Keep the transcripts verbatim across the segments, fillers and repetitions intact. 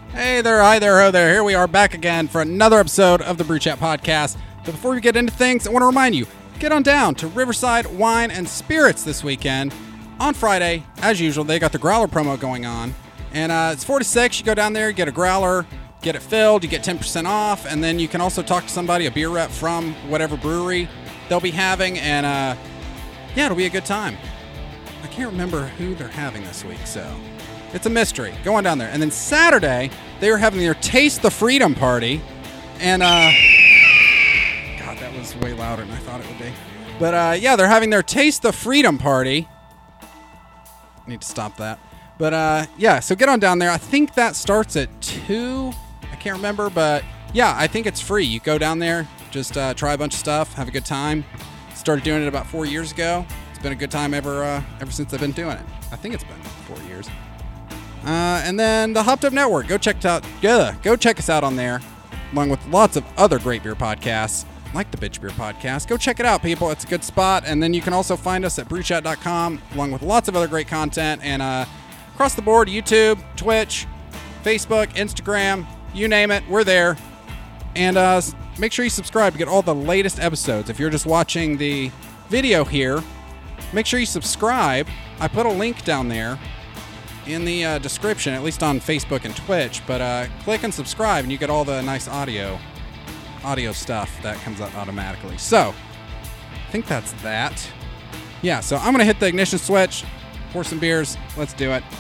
Hey there, hi there, ho there. Here we are back again for another episode of the Brew Chat Podcast. But before we get into things, I want to remind you, get on down to Riverside Wine and Spirits this weekend. On Friday, as usual, they got the growler promo going on. And uh, it's four to six. You go down there, you get a growler, get it filled, you get ten percent off. And then you can also talk to somebody, a beer rep from whatever brewery they'll be having. And uh, yeah, it'll be a good time. I can't remember who they're having this week, so it's a mystery. Go on down there. And then Saturday, they were having their Taste the Freedom party. And, uh, God, that was way louder than I thought it would be. But, uh, yeah, they're having their Taste the Freedom party. Need to stop that. But, uh, yeah, so get on down there. I think that starts at two. I can't remember, but, yeah, I think it's free. You go down there, just uh, try a bunch of stuff, have a good time. Started doing it about four years ago. It's been a good time ever uh, ever since I've been doing it. I think it's been four years. Uh, and then the Hopped Up Network. Go check it out. Yeah, go check us out on there, along with lots of other great beer podcasts, like the Bitch Beer Podcast. Go check it out, people. It's a good spot. And then you can also find us at brew chat dot com, along with lots of other great content. And uh, across the board, YouTube, Twitch, Facebook, Instagram, you name it, we're there. And uh, make sure you subscribe to get all the latest episodes. If you're just watching the video here, make sure you subscribe. I put a link down there in the uh, description, at least on Facebook and Twitch. But uh, click and subscribe, and you get all the nice audio, audio stuff that comes up automatically. So, I think that's that. Yeah, so I'm going to hit the ignition switch, pour some beers. Let's do it.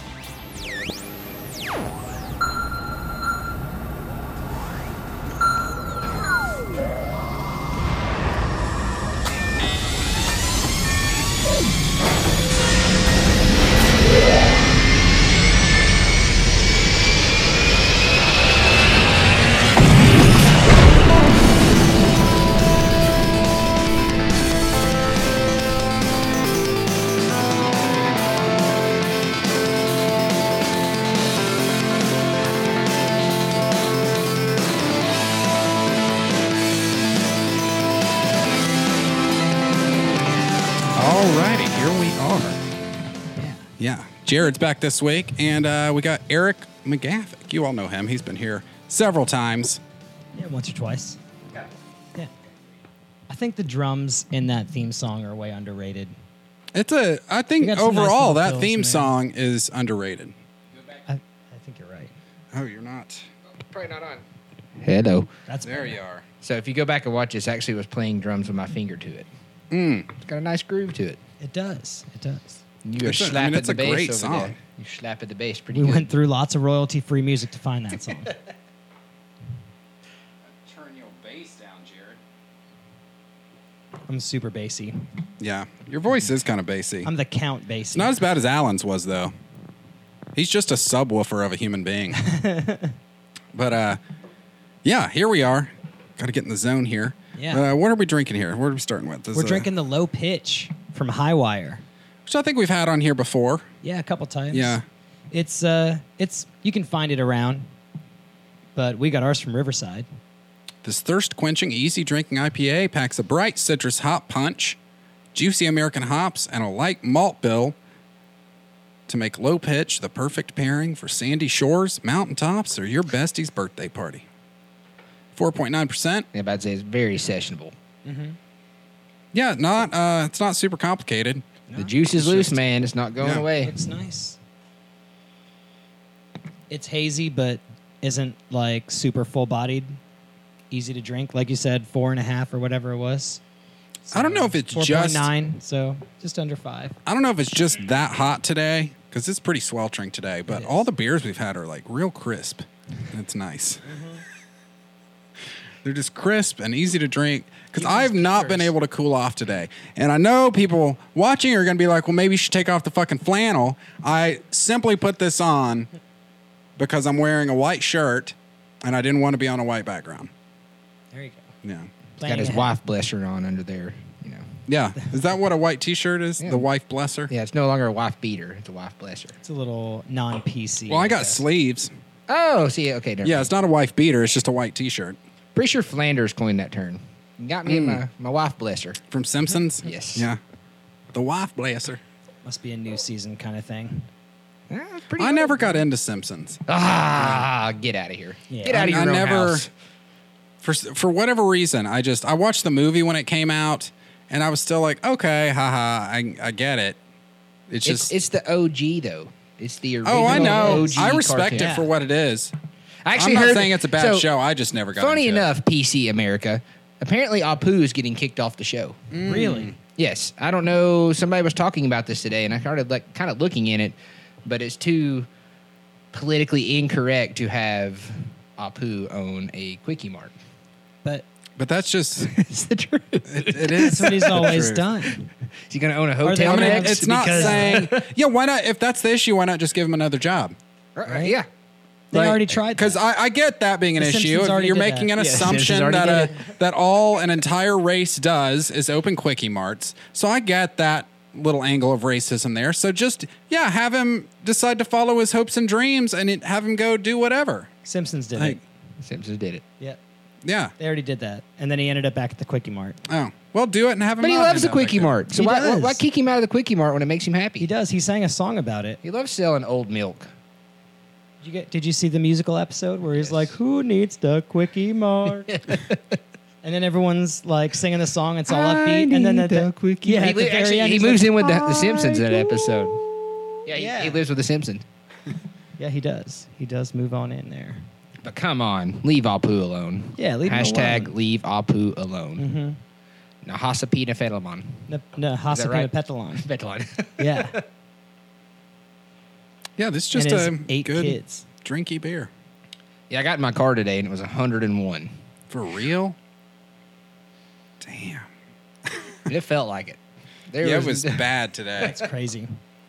Yeah, Jared's back this week, and uh, we got Eric McGaffick. You all know him. He's been here several times. Yeah, once or twice. Okay. Yeah. I think the drums in that theme song are way underrated. It's a, I think nice overall that fills, theme man. song is underrated. I, I think you're right. Oh, you're not. Probably not on. Hello. That's there better. you are. So if you go back and watch this, actually was playing drums with my finger to it. Mm. It's got a nice groove to it. It does. It does. You go It's a- I slap mean, at it's the a bass great over song. there. You slap at the bass pretty We good. went through lots of royalty-free music to find that song. Turn your bass down, Jared. I'm super bassy. Yeah, your voice is kind of bassy. I'm the Count bassy. It's not as bad as Alan's was, though. He's just a subwoofer of a human being. But, uh, yeah, here we are. Got to get in the zone here. Yeah. Uh, what are we drinking here? What are we starting with? This We're is, uh, drinking the Low Pitch from Highwire. which I think we've had on here before. Yeah, a couple times. Yeah. It's uh, it's you can find it around, but we got ours from Riverside. This thirst-quenching, easy-drinking I P A packs a bright citrus hop punch, juicy American hops, and a light malt bill to make Low Pitch the perfect pairing for sandy shores, mountaintops, or your bestie's birthday party. four point nine percent. I'm about to say it's very sessionable. Mm-hmm. Yeah, not uh, it's not super complicated. No, the juice is it's loose, just- man. It's not going Yeah. away. Looks nice. It's hazy, but isn't like super full-bodied. Easy to drink, like you said, four and a half or whatever it was. I don't know if it's four just- point nine, so just under five. I don't know if it's just that hot today, because it's pretty sweltering today, but It all is. the beers we've had are like real crisp. It's nice. Mm-hmm. They're just crisp and easy to drink, because Keeps I've us not keepers. been able to cool off today. And I know people watching are going to be like, well, maybe you should take off the fucking flannel. I simply put this on because I'm wearing a white shirt, and I didn't want to be on a white background. There you go. Yeah. He's got Planning his ahead. wife blesser on under there. You know. Yeah. Is that what a white T-shirt is? Yeah. The wife blesser? Yeah, it's no longer a wife beater. It's a wife blesser. It's a little non-P C. Well, I got guess. sleeves. Oh, see, okay. Never Yeah, mind. it's not a wife beater. It's just a white T-shirt. Pretty sure Flanders coined that term. You got me Mm. my, my wife blesser. From Simpsons? Yes. Yeah. The wife blesser. Must be a new season kind of thing. Eh, pretty I good. never got into Simpsons. Ah, get out of here. Yeah. Get out of I, your I own never, house. for for whatever reason, I just I watched the movie when it came out, and I was still like, okay, haha, I I get it. It's It's, just, it's the O G, though. It's the original oh, I know. O G I respect cartoon. it for what it is. I actually I'm not heard, saying it's a bad so, show. I just never got Funny into enough, P C America, apparently Apu is getting kicked off the show. Mm. Really? Yes, I don't know. Somebody was talking about this today, and I started like kind of looking in it, but it's too politically incorrect to have Apu own a Quickie Mart. But it. But that's just It's the truth. it, it is. that's what he's always True. done. Is he going to own a they hotel I mean, gonna it- next? it's not Because- saying, yeah. Why not? If that's the issue, why not just give him another job? Right, yeah. They already tried Because that. I, I get that being an The issue. Simpsons If already you're did making that. an Yeah, assumption Simpsons that already a, that all an entire race does is open Quickie Marts. So I get that little angle of racism there. So just yeah, have him decide to follow his hopes and dreams, and it, have him go do whatever. Simpsons did Like, it. Simpsons did it. Yeah. yeah. They already did that. And then he ended up back at the Quickie Mart. Oh well, do it and have him. But he not loves the end up like Quickie that. Mart. So He why, why, does. why kick him out of the Quickie Mart when it makes him happy? He does. He sang a song about it. He loves selling old milk. Did you get? Did you see the musical episode where he's Yes. like, "Who needs the Quickie Mart?" And then everyone's like singing the song. It's all I upbeat. And then need at the, the Quickie yeah, He at the li- very actually, end, he he's moves like, in with the, the Simpsons in that "I episode. do." Yeah, he, Yeah. he lives with the Simpsons. Yeah, he does. He does move on in there. But come on, leave Apu alone. Yeah, leave him Hashtag alone. leave Apu alone. Mm-hmm. Nahasapina Felamon. No, no Hasapina right? Petalon. Fetalon. Yeah. Yeah, this is just and his a eight good kids. drinky beer. Yeah, I got in my car today and it was one hundred and one. For real? Damn. It felt like it. There Yeah, it was bad today. It's crazy.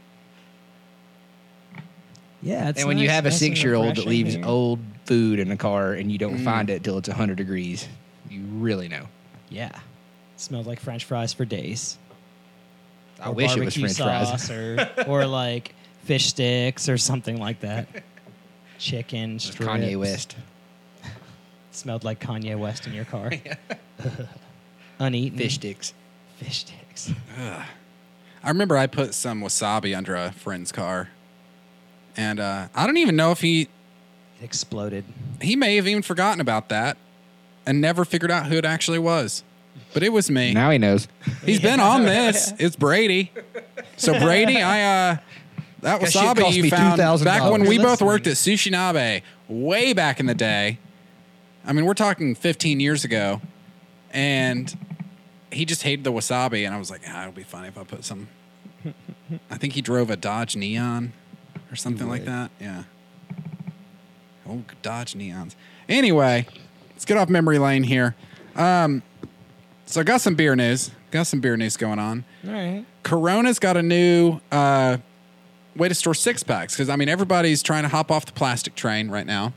Yeah, it's and when you nice- have a nice and six-year-old that refreshing leaves here. old food in the car and you don't Mm. find it till it's one hundred degrees, you really know. Yeah. Smelled like French fries for days. I Or wish it was barbecue French sauce fries. or, or like fish sticks or something like that. Chicken strips. Kanye West. Smelled like Kanye West in your car. Uneaten. Fish sticks. Fish sticks. I remember I put some wasabi under a friend's car, and uh, I don't even know if he It exploded. he may have even forgotten about that and never figured out who it actually was. But it was me. Now he knows. He's been on this. It's Brady. So Brady, I uh that That shit wasabi cost you me found two thousand dollars. back when we both Listen. worked at Sushi Nabe way back in the day. I mean, we're talking fifteen years ago, and he just hated the wasabi, and I was like, ah, it'll be funny if I put some. I think he drove a Dodge Neon or something like that. Yeah. Oh, Dodge Neons. Anyway, let's get off memory lane here. Um, so I got some beer news. Got some beer news going on. All right. Corona's got a new uh, way to store six packs because I mean everybody's trying to hop off the plastic train right now,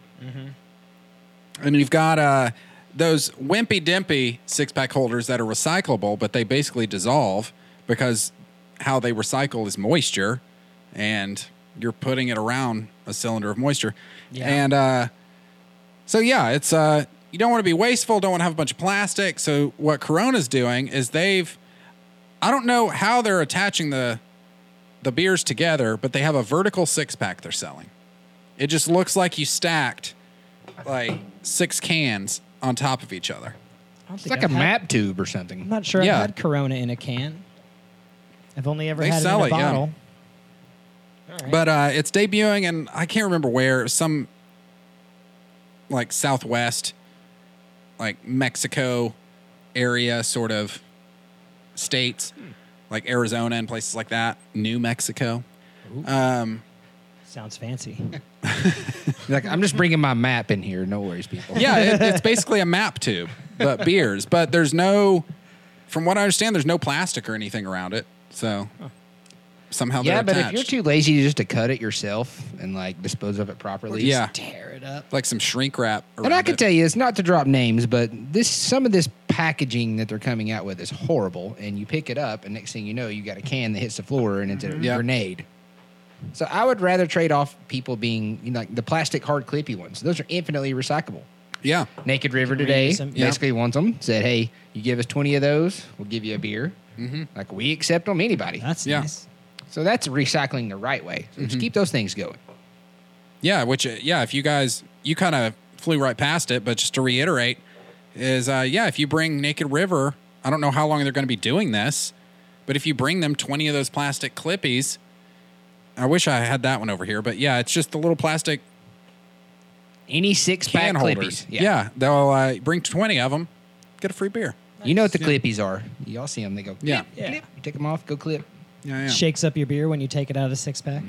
and you've got uh, those wimpy dimpy six pack holders that are recyclable, but they basically dissolve because how they recycle is moisture, and you're putting it around a cylinder of moisture, Yeah. and uh, so yeah, it's uh, you don't want to be wasteful, don't want to have a bunch of plastic. So what Corona's doing is they've I don't know how they're attaching the the beers together, but they have a vertical six pack they're selling. It just looks like you stacked like six cans on top of each other. I don't It's think like a I've had- map tube or I'm something. not sure Yeah. I've had Corona in a can. I've only ever They had sell it in a it, yeah. bottle. All right. But uh, it's debuting, and I can't remember where. It was some like Southwest, like Mexico area sort of states, like Arizona and places like that. New Mexico. Um, Sounds fancy. Like, I'm just bringing my map in here. No worries, people. yeah, it, it's basically a map tube, but beers. But there's no, from what I understand, there's no plastic or anything around it. So somehow Yeah, they're but attached. if you're too lazy just to cut it yourself and like dispose of it properly, Yeah. Tear it up. like some shrink wrap around And I can it. tell you, it's not to drop names, but this some of this packaging that they're coming out with is horrible. And you pick it up, and next thing you know, you got a can that hits the floor, and it's a Yeah. grenade. So I would rather trade off people being you know, like the plastic hard clippy ones. Those are infinitely recyclable. Yeah. Naked River can today reuse them. Yeah. basically wants them. Said, hey, you give us twenty of those, we'll give you a beer. Mm-hmm. Like we accept them, anybody. That's Yeah. nice. So that's recycling the right way. So just keep those things going. Yeah, which, uh, yeah, if you guys, you kind of flew right past it, but just to reiterate, is, uh, yeah, if you bring Naked River, I don't know how long they're going to be doing this, but if you bring them twenty of those plastic clippies, I wish I had that one over here, but yeah, it's just the little plastic Any six can pack holders. clippies. Yeah, they'll uh, bring twenty of them, get a free beer. You know what the clippies are. Y'all see them. They go, Yeah. clip, Yeah. clip. You take them off, go clip. Yeah, yeah. Shakes up your beer when you take it out of the six pack.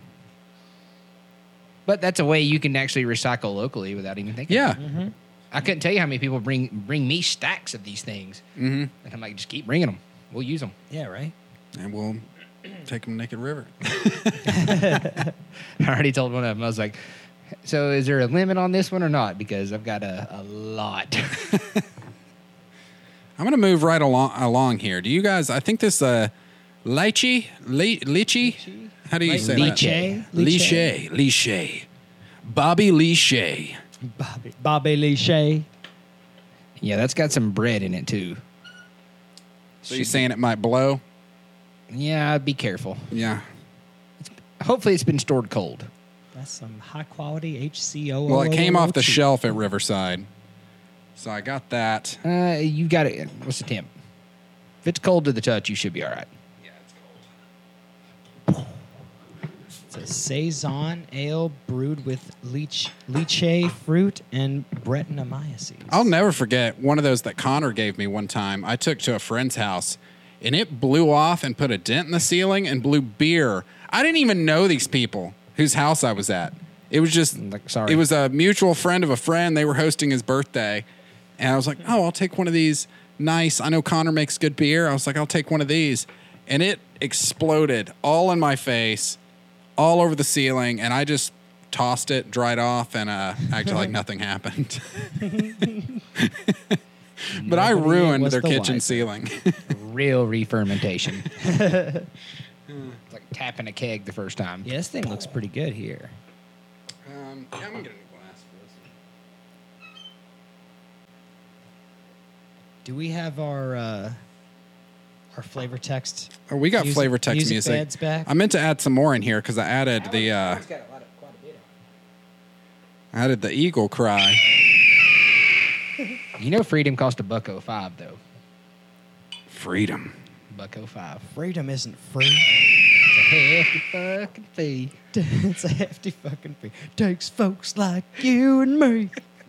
But that's a way you can actually recycle locally without even thinking. Yeah. about it. I couldn't tell you how many people bring bring me stacks of these things. Mm-hmm. And I'm like, just keep bringing them. We'll use them. Yeah, right. And we'll take them to Naked River. I already told one of them. I was like, so is there a limit on this one or not? Because I've got a, a lot. I'm going to move right along along here. Do you guys, I think this, uh, lychee? Li- lychee? How do you say that? Lychee. Lychee. Lychee. Bobby Lychee. Bobby, Bobby Lee Shea. Yeah, that's got some bread in it too. So you saying it might blow? Yeah, be careful. Yeah. Hopefully it's been stored cold. That's some high quality H C O. Well, it came off the shelf at Riverside. So I got that. Uh, you got it. What's the temp? If it's cold to the touch, you should be all right. Yeah, it's cold. It's a saison ale brewed with leech, lychee fruit and Brettanomyces. I'll never forget one of those that Connor gave me one time. I took to a friend's house, and it blew off and put a dent in the ceiling and blew beer. I didn't even know these people whose house I was at. It was just, Like, sorry. It was a mutual friend of a friend. They were hosting his birthday, and I was like, oh, I'll take one of these. Nice. I know Connor makes good beer. I was like, I'll take one of these. And it exploded all in my face, all over the ceiling, and I just tossed it, dried off, and uh, acted like nothing happened. But I Nobody ruined was their the kitchen wiser. ceiling. Real re-fermentation. It's like tapping a keg the first time. Yeah, this thing looks pretty good here. um, yeah, I'm gonna get a new glass for this. Do we have our uh, our flavor text? Oh, we got Music- flavor text music music. beds back? I meant to add some more in here because I added the uh, I added the eagle cry. You know freedom cost a buck oh five, though. Freedom. Buck oh five. Freedom isn't free. It's a hefty fucking fee. It's a hefty fucking fee. Takes folks like you and me.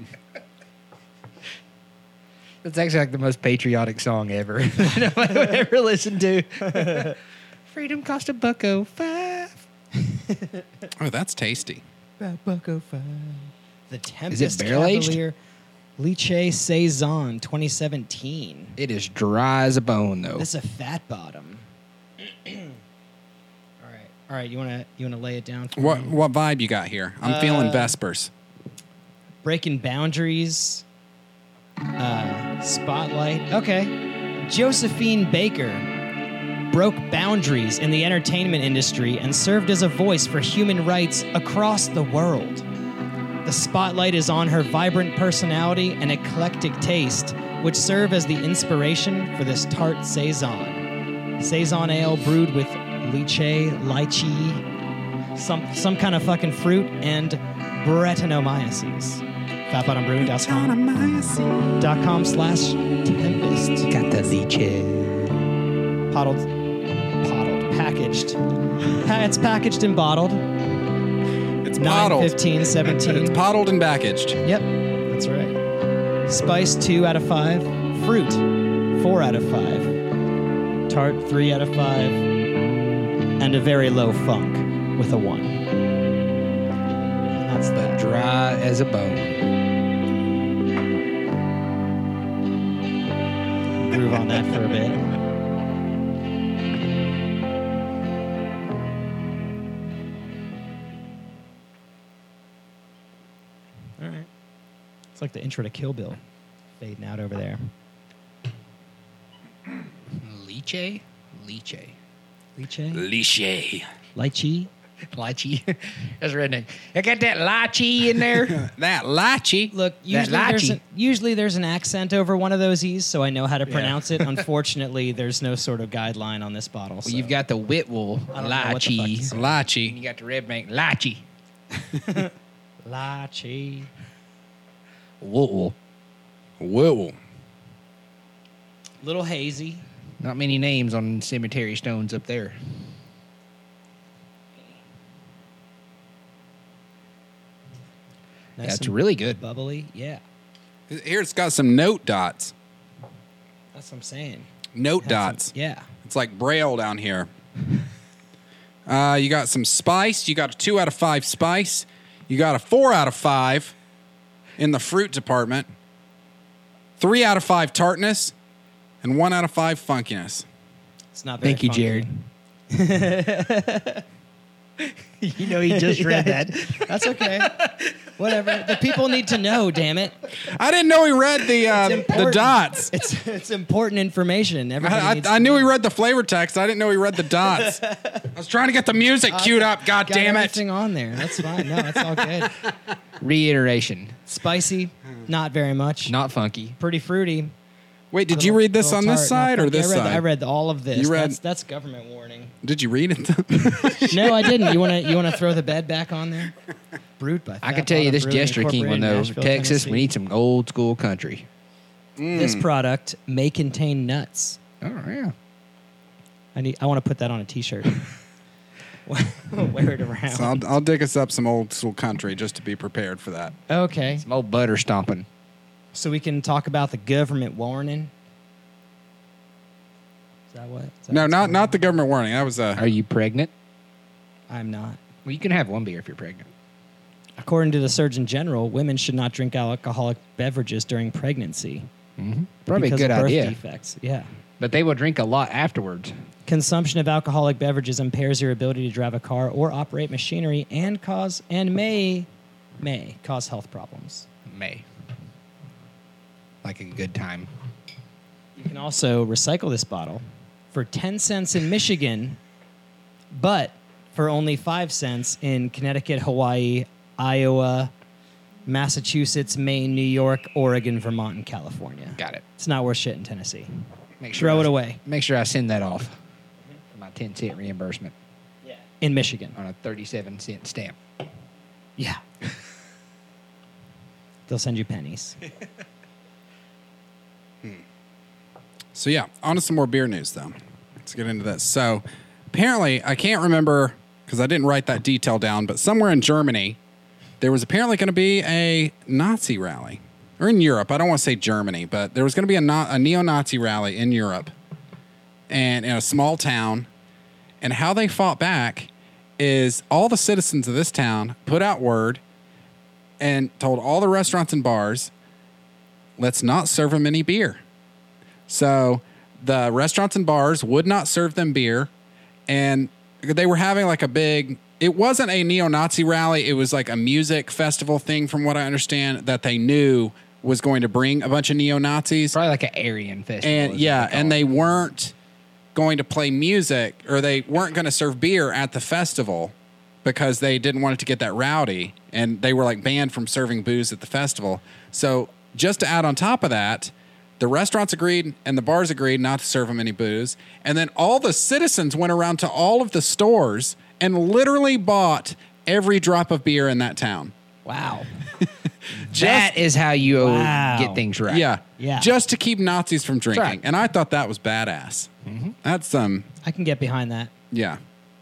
That's actually like the most patriotic song ever that I would ever listen to. Freedom cost a buck oh five. Oh, that's tasty. Buck oh five. The Tempest Is it barrel-aged? Cavalier Lychee Saison twenty seventeen. It is dry as a bone, though. This is a fat bottom. All right, all right. You wanna you wanna lay it down for What me? what vibe you got here? I'm feeling Vespers. Breaking boundaries. Uh, spotlight. Okay. Josephine Baker broke boundaries in the entertainment industry and served as a voice for human rights across the world. The spotlight is on her vibrant personality and eclectic taste, which serve as the inspiration for this tart saison. Saison ale brewed with lychee, lychee, some some kind of fucking fruit, and Brettanomyces. fat bottom brewing dot com dot com slash tempest. Got the leche. Bottled, bottled, packaged. Pa- It's packaged and bottled. It's nine bottled. fifteen seventeen. It's bottled and packaged. Yep, that's right. Spice, two out of five. Fruit, four out of five. Tart, three out of five. And a very low funk with a one. And that's But that. dry as a bone. Groove on that for a bit. All right. It's like the intro to Kill Bill fading out over there. Lychee? Lychee. Lychee? Lychee. Lychee? Lychee. That's redneck. I got that lychee in there. That lychee. Look, That usually there's, lychee. an, usually there's an accent over one of those E's, so I know how to pronounce it. Unfortunately, there's no sort of guideline on this bottle. Well, so. you've got the Whitwell I don't know what the fuck lychee. to say. And Lychee. you got the Red Bank lychee. Lychee. Whitwell. Whoa. Little hazy. Not many names on cemetery stones up there. Nice That's and really good. bubbly. Yeah, Here it's got some note dots. that's what I'm saying. Note Has some- dots. yeah. It's like Braille down here. Uh, you got some spice. You got a two out of five spice. You got a four out of five in the fruit department. Three out of five tartness, and one out of five funkiness. It's not very Thank you, funky. Jared. You know, he just read that. That's okay. Whatever. The people need to know, damn it. I didn't know he read the uh, the important. dots. It's it's important information. Everybody I, needs I, I to knew know. he read the flavor text. I didn't know he read the dots. I was trying to get the music queued up. God Got damn it! everything on there. That's fine. No, it's all good. Reiteration. Spicy, not very much. Not funky. Pretty fruity. Wait, did Little- you read this little on this tart, side not or funky. this I read, side? I read all of this. You read- That's, that's government warning. Did you read it? No, I didn't. You want to you want to throw the bed back on there? Brewed by. I can Fat tell you Bottom this Brewing Jester King one, Incorporated, though. Nashville, Texas, we Tennessee. need some old school country. This product may contain nuts. Oh, yeah. I need. I want to put that on a T-shirt. Wear it around. So I'll, I'll dig us up some old school country just to be prepared for that. Okay, Some old butter stomping. so we can talk about the government warning. Is that what? Is that No, what's not going not the government warning. That was Are a. you pregnant? on? I'm not. Well, you can have one beer if you're pregnant. According to the Surgeon General, women should not drink alcoholic beverages during pregnancy. Mm-hmm. Probably a because good of birth idea. defects. Yeah. But they will drink a lot afterwards. Consumption of alcoholic beverages impairs your ability to drive a car or operate machinery and cause and may may cause health problems. May. Like a good time. You can also recycle this bottle for ten cents in Michigan, but for only five cents in Connecticut, Hawaii, Iowa, Massachusetts, Maine, New York, Oregon, Vermont, and California. Got it. It's not worth shit in Tennessee. Make Throw I- it away. Make sure I send that off for my ten cent reimbursement Yeah. In Michigan. on a thirty-seven cent stamp. Yeah. They'll send you pennies. So yeah, on to some more beer news though. Let's get into this. So apparently, I can't remember because I didn't write that detail down, but somewhere in Germany, there was apparently going to be a Nazi rally, or in Europe. I don't want to say Germany, but there was going to be a, no- a neo-Nazi rally in Europe, and in a small town. And how they fought back is all the citizens of this town put out word and told all the restaurants and bars, let's not serve them any beer. So the restaurants and bars would not serve them beer, and they were having like a big, it wasn't a neo-Nazi rally, it was like a music festival thing from what I understand that they knew was going to bring a bunch of neo-Nazis. Probably like an Aryan festival. And is what yeah, call and it. they weren't going to play music, or they weren't going to serve beer at the festival because they didn't want it to get that rowdy, and they were like banned from serving booze at the festival. So just to add on top of that, the restaurants agreed and the bars agreed not to serve them any booze, and then all the citizens went around to all of the stores and literally bought every drop of beer in that town. Wow. That is how you Wow. get things right. Yeah, Yeah. just to keep Nazis from drinking, right. and I thought that was badass. That's um. I can get behind that. Yeah.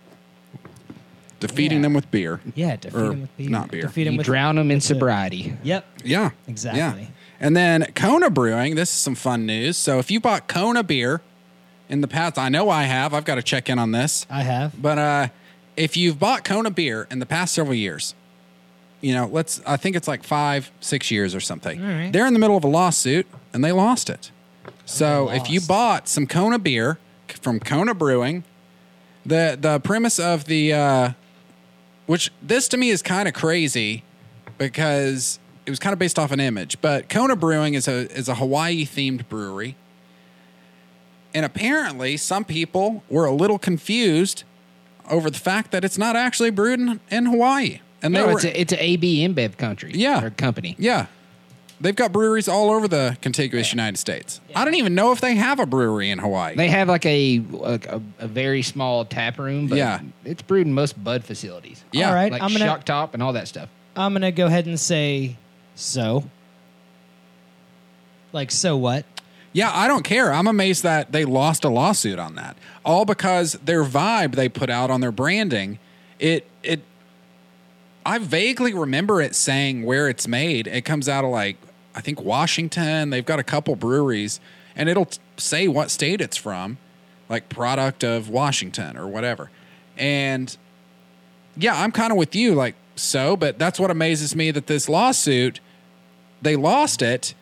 Defeating Yeah. them with beer. Yeah, defeat Or him with beer. not beer. Defeat him You with drown them in with the- sobriety. Yep. Yeah. Exactly. Yeah. And then Kona Brewing, this is some fun news. So if you bought Kona beer in the past, I know I have. I've got to check in on this. I have. But uh, if you've bought Kona beer in the past several years, you know, let's, I think it's like five, six years or something. All right. They're in the middle of a lawsuit and they lost it. So they if you lost. bought some Kona beer from Kona Brewing, the the premise of the, uh, which this to me is kind of crazy because it was kind of based off an image, but Kona Brewing is a is a Hawaii themed brewery. And apparently some people were a little confused over the fact that it's not actually brewed in, in Hawaii. And they No, were, it's a, it's a AB InBev country. Yeah. Or company. yeah, they've got breweries all over the contiguous United States. I don't even know if they have a brewery in Hawaii. They have like a like a, a very small tap room, but Yeah. it's brewed in most Bud facilities. Yeah. All right, Like I'm gonna Shock Top and all that stuff. I'm gonna go ahead and say so. Like so what? Yeah, I don't care. I'm amazed that they lost a lawsuit on that. All because their vibe they put out on their branding, it it I vaguely remember it saying where it's made. It comes out of like I think Washington. They've got a couple breweries and it'll t- say what state it's from, like product of Washington or whatever. And yeah, I'm kind of with you like so, but that's what amazes me that this lawsuit they lost it.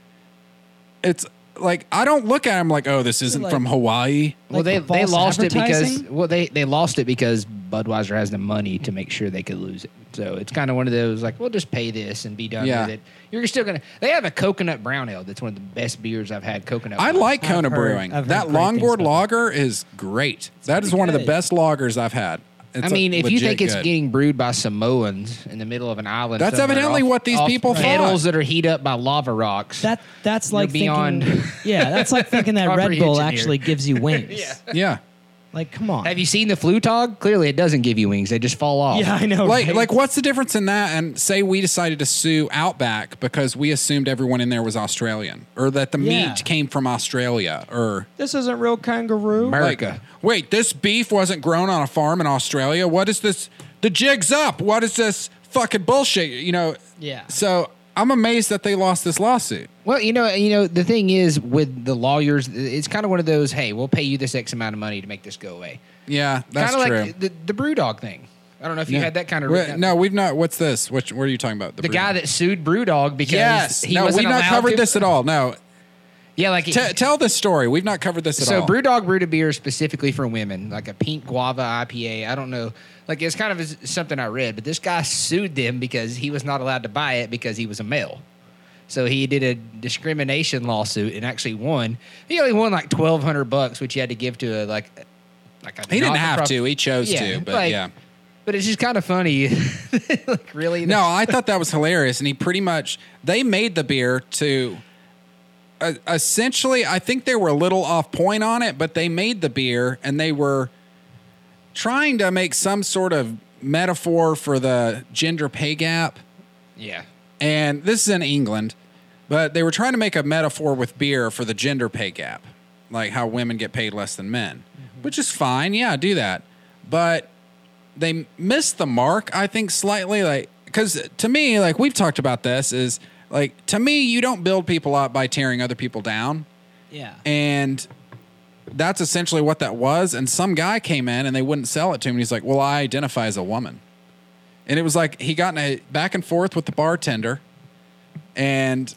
It's like I don't look at them like, oh, this isn't like- from Hawaii. Well, Like they the they false lost it because advertising? well they they lost it because Budweiser has the money to make sure they could lose it. So it's kind of one of those like, we'll just pay this and be done Yeah. with it. You're still gonna. They have a coconut brown ale that's one of the best beers I've had. Coconut. I wine. like I've Kona heard- Brewing. I've heard That great things longboard about lager is great. That is pretty one of the good. best lagers I've had. It's I mean, a if you legit think it's good. getting brewed by Samoans in the middle of an island, That's somewhere evidently off- what these off people thought. kettles that are heat up by lava rocks. That that's You're like beyond- thinking. Yeah, that's like thinking that Red Bull comprehension actually here. gives you wings. Yeah. yeah. Like, come on. Have you seen the Flutog? Clearly, it doesn't give you wings; they just fall off. Yeah, I know. Like, right? like, what's the difference in that? And say we decided to sue Outback because we assumed everyone in there was Australian, or that the Yeah. meat came from Australia, or this isn't real kangaroo. America. like, wait, this beef wasn't grown on a farm in Australia. What is this? The jig's up. What is this fucking bullshit? You know. Yeah. So I'm amazed that they lost this lawsuit. Well, you know, you know, the thing is with the lawyers, it's kind of one of those. Hey, we'll pay you this X amount of money to make this go away. Yeah, that's Kind of true. like the, the BrewDog thing. I don't know if you Yeah. had that kind of. Wait, no, we've not. What's this? Which, what are you talking about? the guy that sued BrewDog because Yes. he no, wasn't we've not allowed covered to- this at all. No. Yeah, like T- tell this story. We've not covered this at so all. BrewDog brewed a beer specifically for women, like a pink guava I P A. I don't know, like it's kind of s- something I read, but this guy sued them because he was not allowed to buy it because he was a male. So he did a discrimination lawsuit and actually won. He only won like twelve hundred bucks, which he had to give to a like, like a he didn't have not-for-profit- to. He chose Yeah, to. But like- yeah. But it's just kind of funny. Like really, No, I thought that was hilarious. And he pretty much, they made the beer to, uh, essentially, I think they were a little off point on it, but they made the beer and they were trying to make some sort of metaphor for the gender pay gap. yeah. And this is in England, but they were trying to make a metaphor with beer for the gender pay gap, like how women get paid less than men, which is fine. Yeah, do that. But they missed the mark, I think, slightly. Like, because to me, like we've talked about this, is like to me, you don't build people up by tearing other people down, Yeah. and that's essentially what that was. And some guy came in and they wouldn't sell it to him. And he's like, "Well, I identify as a woman." And it was like he got in a back and forth with the bartender, and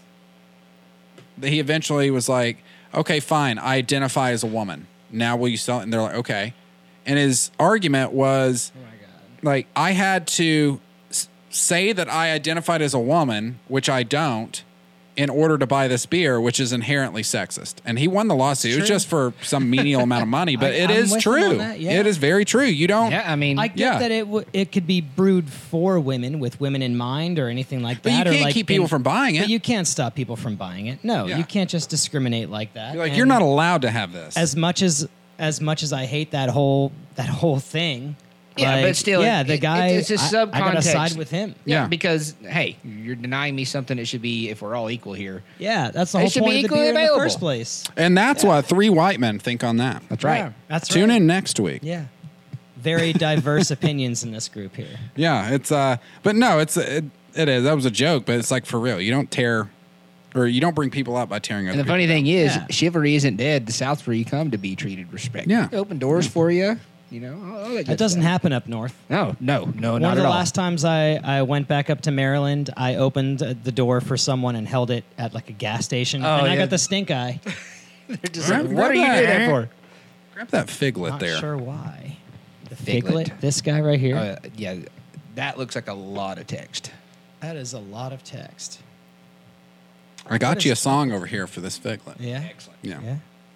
he eventually was like, "Okay, fine, I identify as a woman. Now will you sell it?" And they're like, "Okay." And his argument was, Oh my god. like, I had to s- say that I identified as a woman, which I don't, in order to buy this beer, which is inherently sexist. And he won the lawsuit. It was True. just for some menial amount of money, but I- it I'm is with him on true. that, yeah. It is very true. You don't. Yeah, I mean, I get Yeah. that it w- it could be brewed for women with women in mind or anything like that. But you or can't like keep people in- from buying it. But you can't stop people from buying it. No, Yeah. you can't just discriminate like that. You're like, And you're not allowed to have this. as much as as much as I hate that whole that whole thing. Yeah, like, but still, yeah, it- the it- guy. it's a I, I gotta subcontext. side with him. yeah, Yeah. because hey, you're denying me something. It should be if we're all equal here. Yeah, that's the It whole should point be of the equally beer in the available. first place. and that's what three white men think on that. That's right. Yeah, that's Tune right. in next week. Yeah, very diverse opinions in this group here. Yeah, it's uh, but no, it's it, it is. That was a joke, but it's like for real. You don't tear, or you don't bring people up by tearing other And the people funny down. thing is, Yeah. chivalry isn't dead. The South's where you come to be treated respect. Yeah. Open doors for you. You know, all that good That doesn't stuff. happen up north. No, no, no, One not of the at all. last times I, I went back up to Maryland, I opened uh, the door for someone and held it at like a gas station, Oh, and I yeah. got the stink eye. They're just Grab- like, grab what are you that. doing that for? Grab that figlet Not there. sure why. The Figlet. figlet. This guy right here. Uh, yeah, that looks like a lot of text. That is a lot of text. I got What you a is- song over here for this figlet. Yeah. Excellent. Yeah. Yeah.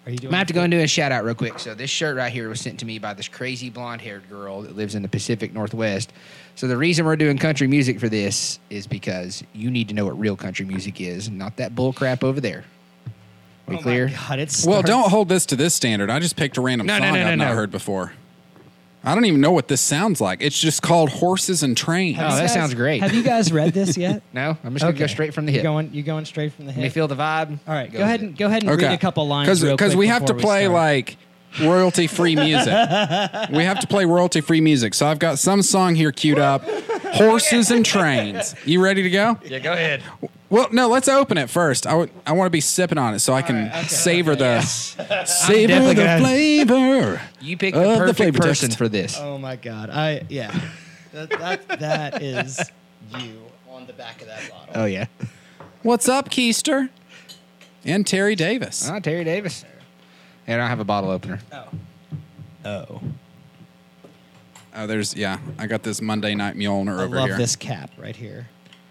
Are you doing? I'm gonna have to go and do a shout out real quick. So this shirt right here was sent to me by this crazy blonde haired girl that lives in the Pacific Northwest. So the reason we're doing country music for this is because you need to know what real country music is, not that bull crap over there. We Oh clear? my God, it's Well, don't hold this to this standard. I just picked a random No, no, song no, no, I've not no. heard before. I don't even know what this sounds like. It's just called Horses and Trains. Oh, that sounds great. Have you guys read this yet? No, I'm just gonna go straight from the You're hip. going, you're going straight from the Let me hip. feel the vibe. All right, go, with ahead it. and go ahead and read a couple lines real Because quick we have to before we play start. like royalty-free music. We have to play royalty-free music. So I've got some song here queued up. Horses and Trains. You ready to go? Yeah, go ahead. Well, no, let's open it first. I would, I want to be sipping on it so I can savor the savor definitely the gonna- flavor. You picked Of the the perfect flavor person text. for this. Oh my God! I yeah, that, that that is you on the back of that bottle. Oh yeah. What's up, Keister? And Terry Davis. Ah, Terry Davis. And I don't have a bottle opener. Oh. Oh. Oh, there's yeah. I got this Monday Night Mjolnir I over love here. this cap right here.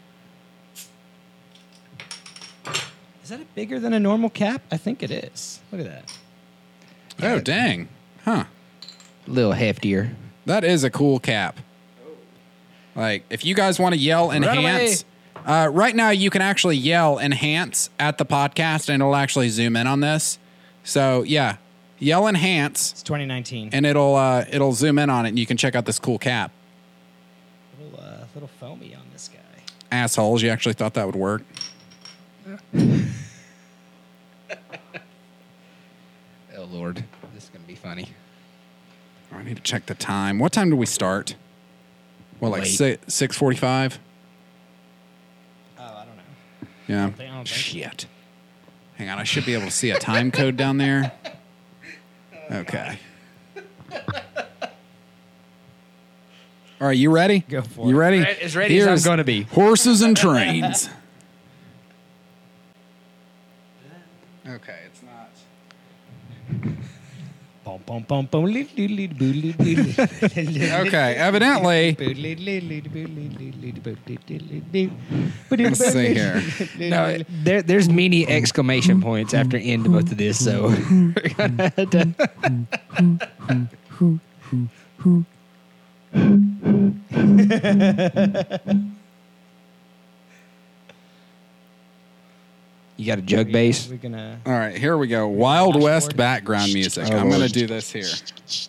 Is that bigger than a normal cap? I think it is. Look at that. Oh, dang. Huh. A little heftier. That is a cool cap. Like, if you guys want to yell enhance, uh, right now you can actually yell enhance at the podcast and it'll actually zoom in on this. So, yeah, yell enhance It's twenty nineteen. and it'll uh, it'll zoom in on it and you can check out this cool cap. little, uh, little foamy on this guy. Assholes, you actually thought that would work? Oh Lord, this is gonna be funny. I need to check the time. What time do we start? Well, like Late. six forty-five. Oh, I don't know. Yeah. think- I don't think so. Shit. Hang on, I should be able to see a time code down there. Okay. All right, you ready? Go for You it. ready? As ready as I'm Here's gonna be. Horses and Trains. Okay, it's not. Bum, bum, bum, bum, lead, lead, lead, boo, lead, lead, lead. Okay, evidently. Let's see here. No, there, there's many exclamation points after end to both of this, so we're gonna have to. You got a jug bass? We're gonna. All right, here we go. Wild West Dashboard. background music. Oh, I'm going to Lord. do this here.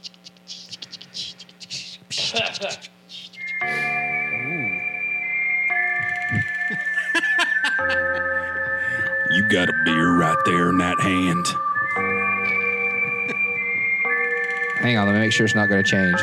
You got a beer right there in that hand. Hang on, let me make sure it's not going to change.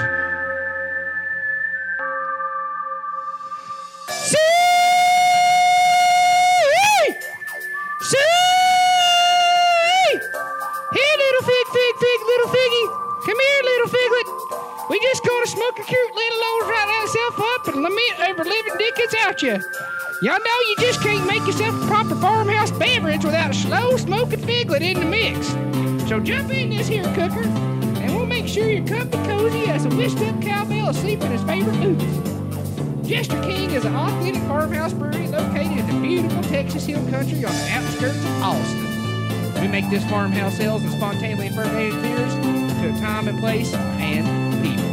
Hey, little fig, fig, fig, little figgy. Come here, little figlet. We just gonna smoke a cute little old right ourselves up and lament over living dickens out you. Y'all know you just can't make yourself a proper farmhouse beverage without a slow smoking figlet in the mix. So jump in this here cooker, and we'll make sure you're comfy cozy as a wished-up cowbell asleep in his favorite booth. Jester King is an authentic farmhouse brewery located in the beautiful Texas Hill Country on the outskirts of Austin. We make this farmhouse ales and spontaneously fermented beers to a time and place and people.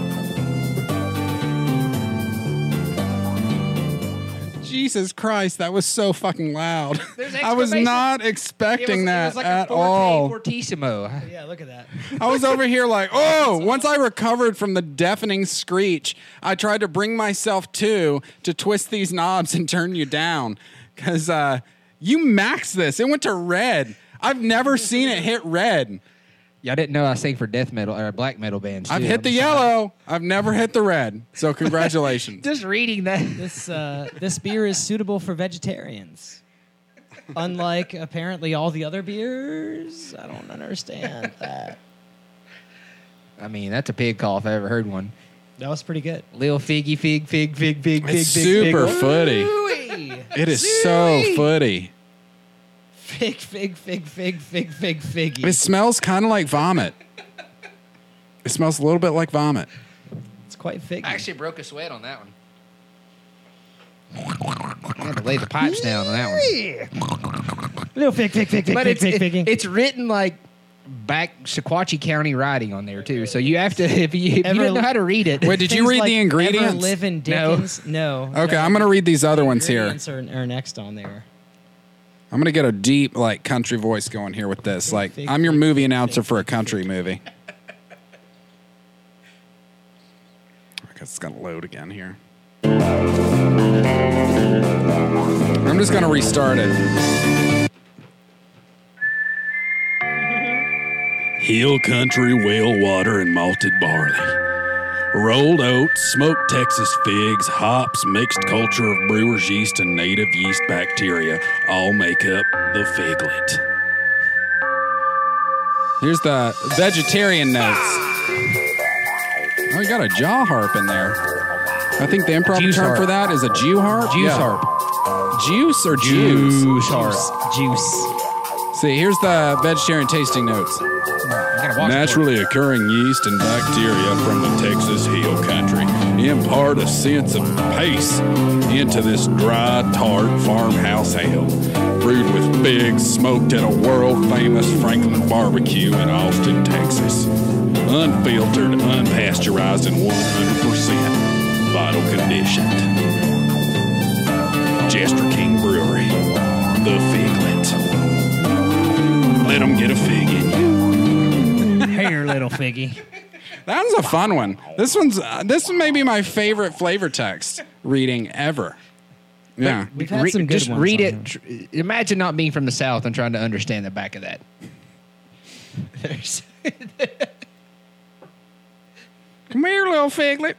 Jesus Christ, that was so fucking loud. There's I was exclamation- not It expecting was, that it was like at a forte all. fortissimo. Yeah, look at that. I was over here like, oh, once I recovered from the deafening screech, I tried to bring myself to to twist these knobs and turn you down. Because uh, you maxed this. It went to red. I've never seen it hit red. Y'all didn't know I sing for death metal or black metal bands. I've too. hit I'm the just- yellow. I've never hit the red. So congratulations. Just reading that. This uh, this beer is suitable for vegetarians. Unlike apparently all the other beers, I don't understand that. I mean, that's a pig call if I ever heard one. That was pretty good. Lil figgy fig fig fig fig fig It's fig super fig. footy. Ooh-wee. It is so footy. Fig, fig, fig, fig, fig, fig, figgy. It smells kind of like vomit. It smells a little bit like vomit. It's quite figgy. I actually broke a sweat on that one. I had to lay the pipes down on that one. little fig, fig, fig, fig, But fig, it's fig, it- figgy. it's written like back Sequatchie County writing on there too. So you have to if you if Ever- you don't know how to read it. Wait, did you Things read like the ingredients? Ever live in No. Dickens? No. Okay, no. I'm gonna read these other ones here. Ingredients are, are next on there. I'm gonna get a deep like country voice going here with this. Like fig, I'm your fig, movie fig, announcer fig, for a fig, country movie. I guess it's gonna load again here. I'm just gonna restart it. Hill country, whale water, and malted barley. Rolled oats, smoked Texas figs, hops, mixed culture of brewer's yeast, and native yeast bacteria all make up the figlet. Here's the vegetarian notes. Oh, you got a jaw harp in there. I think the improv Juice term harp. for that is a Jew harp? Juice Yeah. harp. Juice or juice? Juice harp. Juice. See, here's the vegetarian tasting notes. You gotta watch Naturally occurring yeast and bacteria from the Texas Hill Country impart a sense of pace into this dry, tart farmhouse ale, brewed with figs smoked at a world-famous Franklin barbecue in Austin, Texas. Unfiltered, unpasteurized, and one hundred percent vital conditioned. Jester King Brewery, the Figlet. Let them get a fig in you. Here, little figgy. That was a fun one. This one's uh, this one may be my favorite flavor text reading ever. Yeah. We've had Re- some good just ones read on it. Tr- Imagine not being from the South and trying to understand the back of that. There's Come here, little figlet.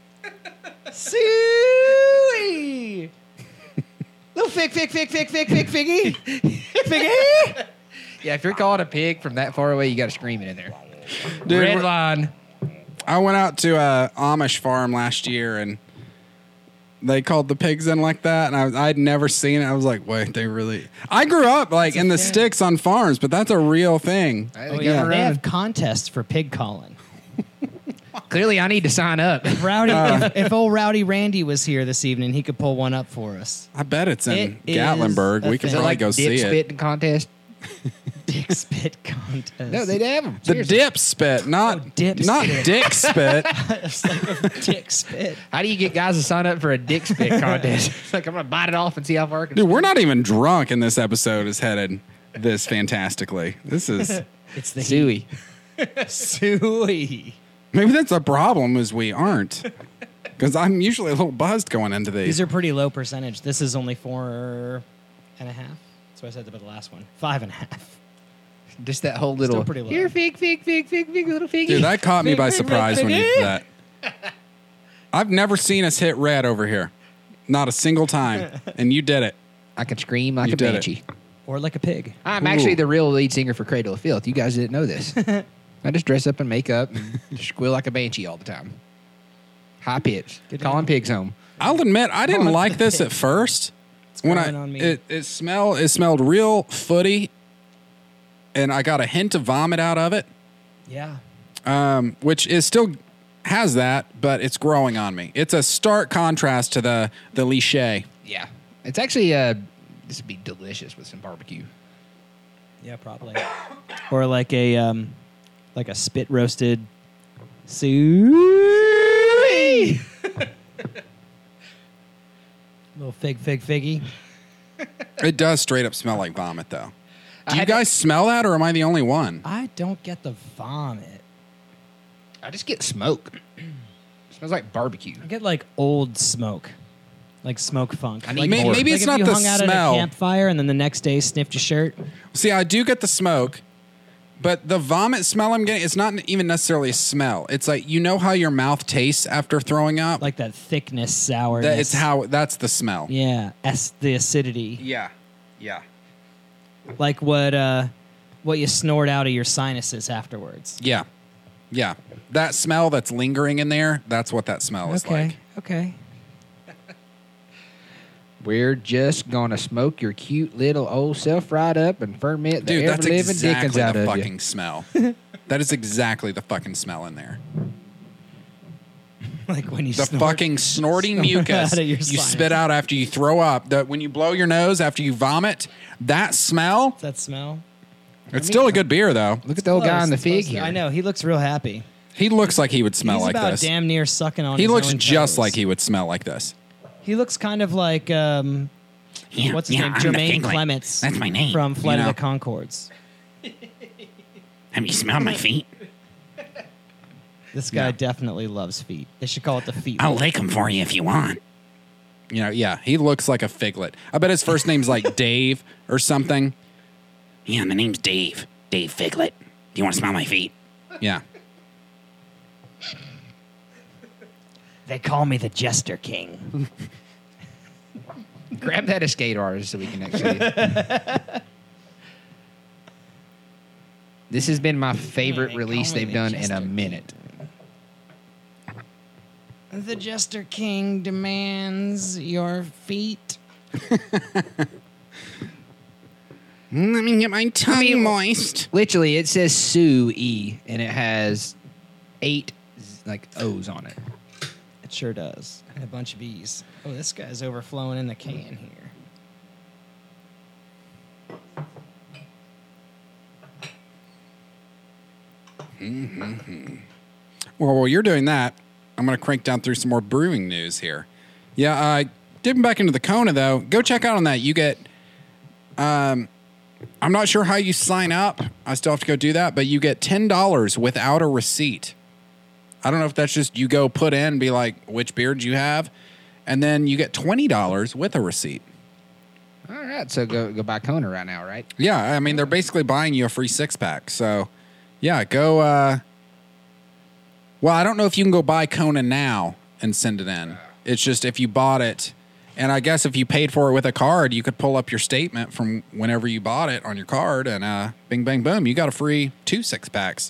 Suey. Little fig, fig, fig, fig, fig, fig, figgy. Figgy. Yeah, if you're calling a pig from that far away, you got to scream it in there. Dude, Red we're- line. I went out to a Amish farm last year and they called the pigs in like that, and I, I'd never seen it. I was like, wait, they really. I grew up like in the thing. sticks on farms, but that's a real thing. I Oh, think yeah. I'm They around. have contests for pig calling. Clearly, I need to sign up. Rowdy, Uh. if, if old Rowdy Randy was here this evening, he could pull one up for us. I bet it's in It is Gatlinburg. a We could thing. probably like go dip see it. spitting contest. Dick spit contest. No, they have them. The dip spit, not Oh, dip not spit. dick spit. It's like a dick spit. How do you get guys to sign up for a dick spit contest? It's like I'm gonna bite it off and see how far. I can Dude, we're not even drunk, and this episode is headed this fantastically. This is It's the Suey. Suey. maybe that's a problem, is we aren't, because I'm usually a little buzzed going into these. These are pretty low percentage. This is only four and a half. That's what I said about the last one. Five and a half. Just that whole little. pretty low. Here, fig, fig, fig, fig, fig, little figgy. Dude, that caught me by Fig, fig, surprise when you fig, did that. I've never seen us hit red over here, not a single time, and you did it. I can scream like You a did it. banshee. Or like a pig. I'm Ooh. actually the real lead singer for Cradle of Filth. You guys didn't know this. I just dress up in makeup and squeal like a banshee all the time. High pitch. Good to Calling know. pigs home. I'll admit I didn't Oh, like this at first. When I growing on me. it it smelled it smelled real footy, and I got a hint of vomit out of it, Yeah. um, which is still has that, but it's growing on me. It's a stark contrast to the the Lichet. Yeah. It's actually, uh, this would be delicious with some barbecue. Yeah, probably. Or like a um, like a spit roasted Suey. Little fig, fig, figgy. It does straight up smell like vomit, though. I Do you had to- guys smell that, or am I the only one? I don't get the vomit. I just get smoke. smells like barbecue. I get like old smoke, like smoke funk. I need like, more. Maybe like it's if not you the hung out smell. at a campfire and then the next day sniffed your shirt. See, I do get the smoke, but the vomit smell I'm getting, it's not even necessarily a smell. It's like, you know how your mouth tastes after throwing up? Like that thickness, sourness. that it's how, that's the smell. Yeah, as the acidity. Yeah. Yeah. Like what uh, what you snort out of your sinuses afterwards. Yeah. Yeah. That smell that's lingering in there, that's what that smell is Okay. like. Okay. We're just gonna smoke your cute little old self right up and ferment the Dude, ever that's living exactly dickens out the of fucking you. smell. That is exactly the fucking smell in there. Like when you The snort. fucking snorting snort mucus out of your you sinus. spit out after you throw up. The, when you blow your nose after you vomit, that smell, that smell. It's still a good beer, though. Look at the old guy on the Close, fig close. here. I know. He looks real happy. He looks like he would smell He's like about this. damn near sucking on He his looks own just toes. like he would smell like this. He looks kind of like, um, Yeah, what's his yeah, name? I'm the Jermaine Figlet. Clements. That's my name. From Flight You know. of the Conchords. Have you smelled my feet? This guy Yeah. definitely loves feet. They should call it the feet. I'll lick them for you if you want. You know, yeah, he looks like a figlet. I bet his first name's like Dave or something. Yeah, my name's Dave. Dave Figlet. Do you want to smell my feet? Yeah. They call me the Jester King. Grab that Escadar so we can actually. This has been my favorite They release call me they've the done in a Jester minute. The Jester King demands your feet. Let me get my tongue moist. Literally, it says Sue E, and it has eight like O's on it. It sure does. And a bunch of E's. Oh, this guy's overflowing in the can here. Well, while you're doing that, I'm going to crank down through some more brewing news here. Yeah, uh, dipping back into the Kona, though, go check out on that. You get, um, I'm not sure how you sign up. I still have to go do that, but you get ten dollars without a receipt. I don't know if that's just you go put in, be like, which beer do you have? And then you get twenty dollars with a receipt. All right, so go go buy Kona right now, right? Yeah, I mean, they're basically buying you a free six-pack. So, yeah, go. Uh, well, I don't know if you can go buy Kona now and send it in. It's just if you bought it, and I guess if you paid for it with a card, you could pull up your statement from whenever you bought it on your card, and uh, bing, bang, boom, you got a free two six-packs.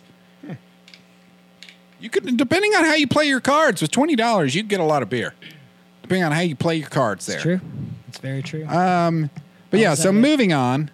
You could, depending on how you play your cards, with twenty dollars, you'd get a lot of beer. Depending on how you play your cards there. It's true. It's very true. Um, but How yeah, does that so make- moving on.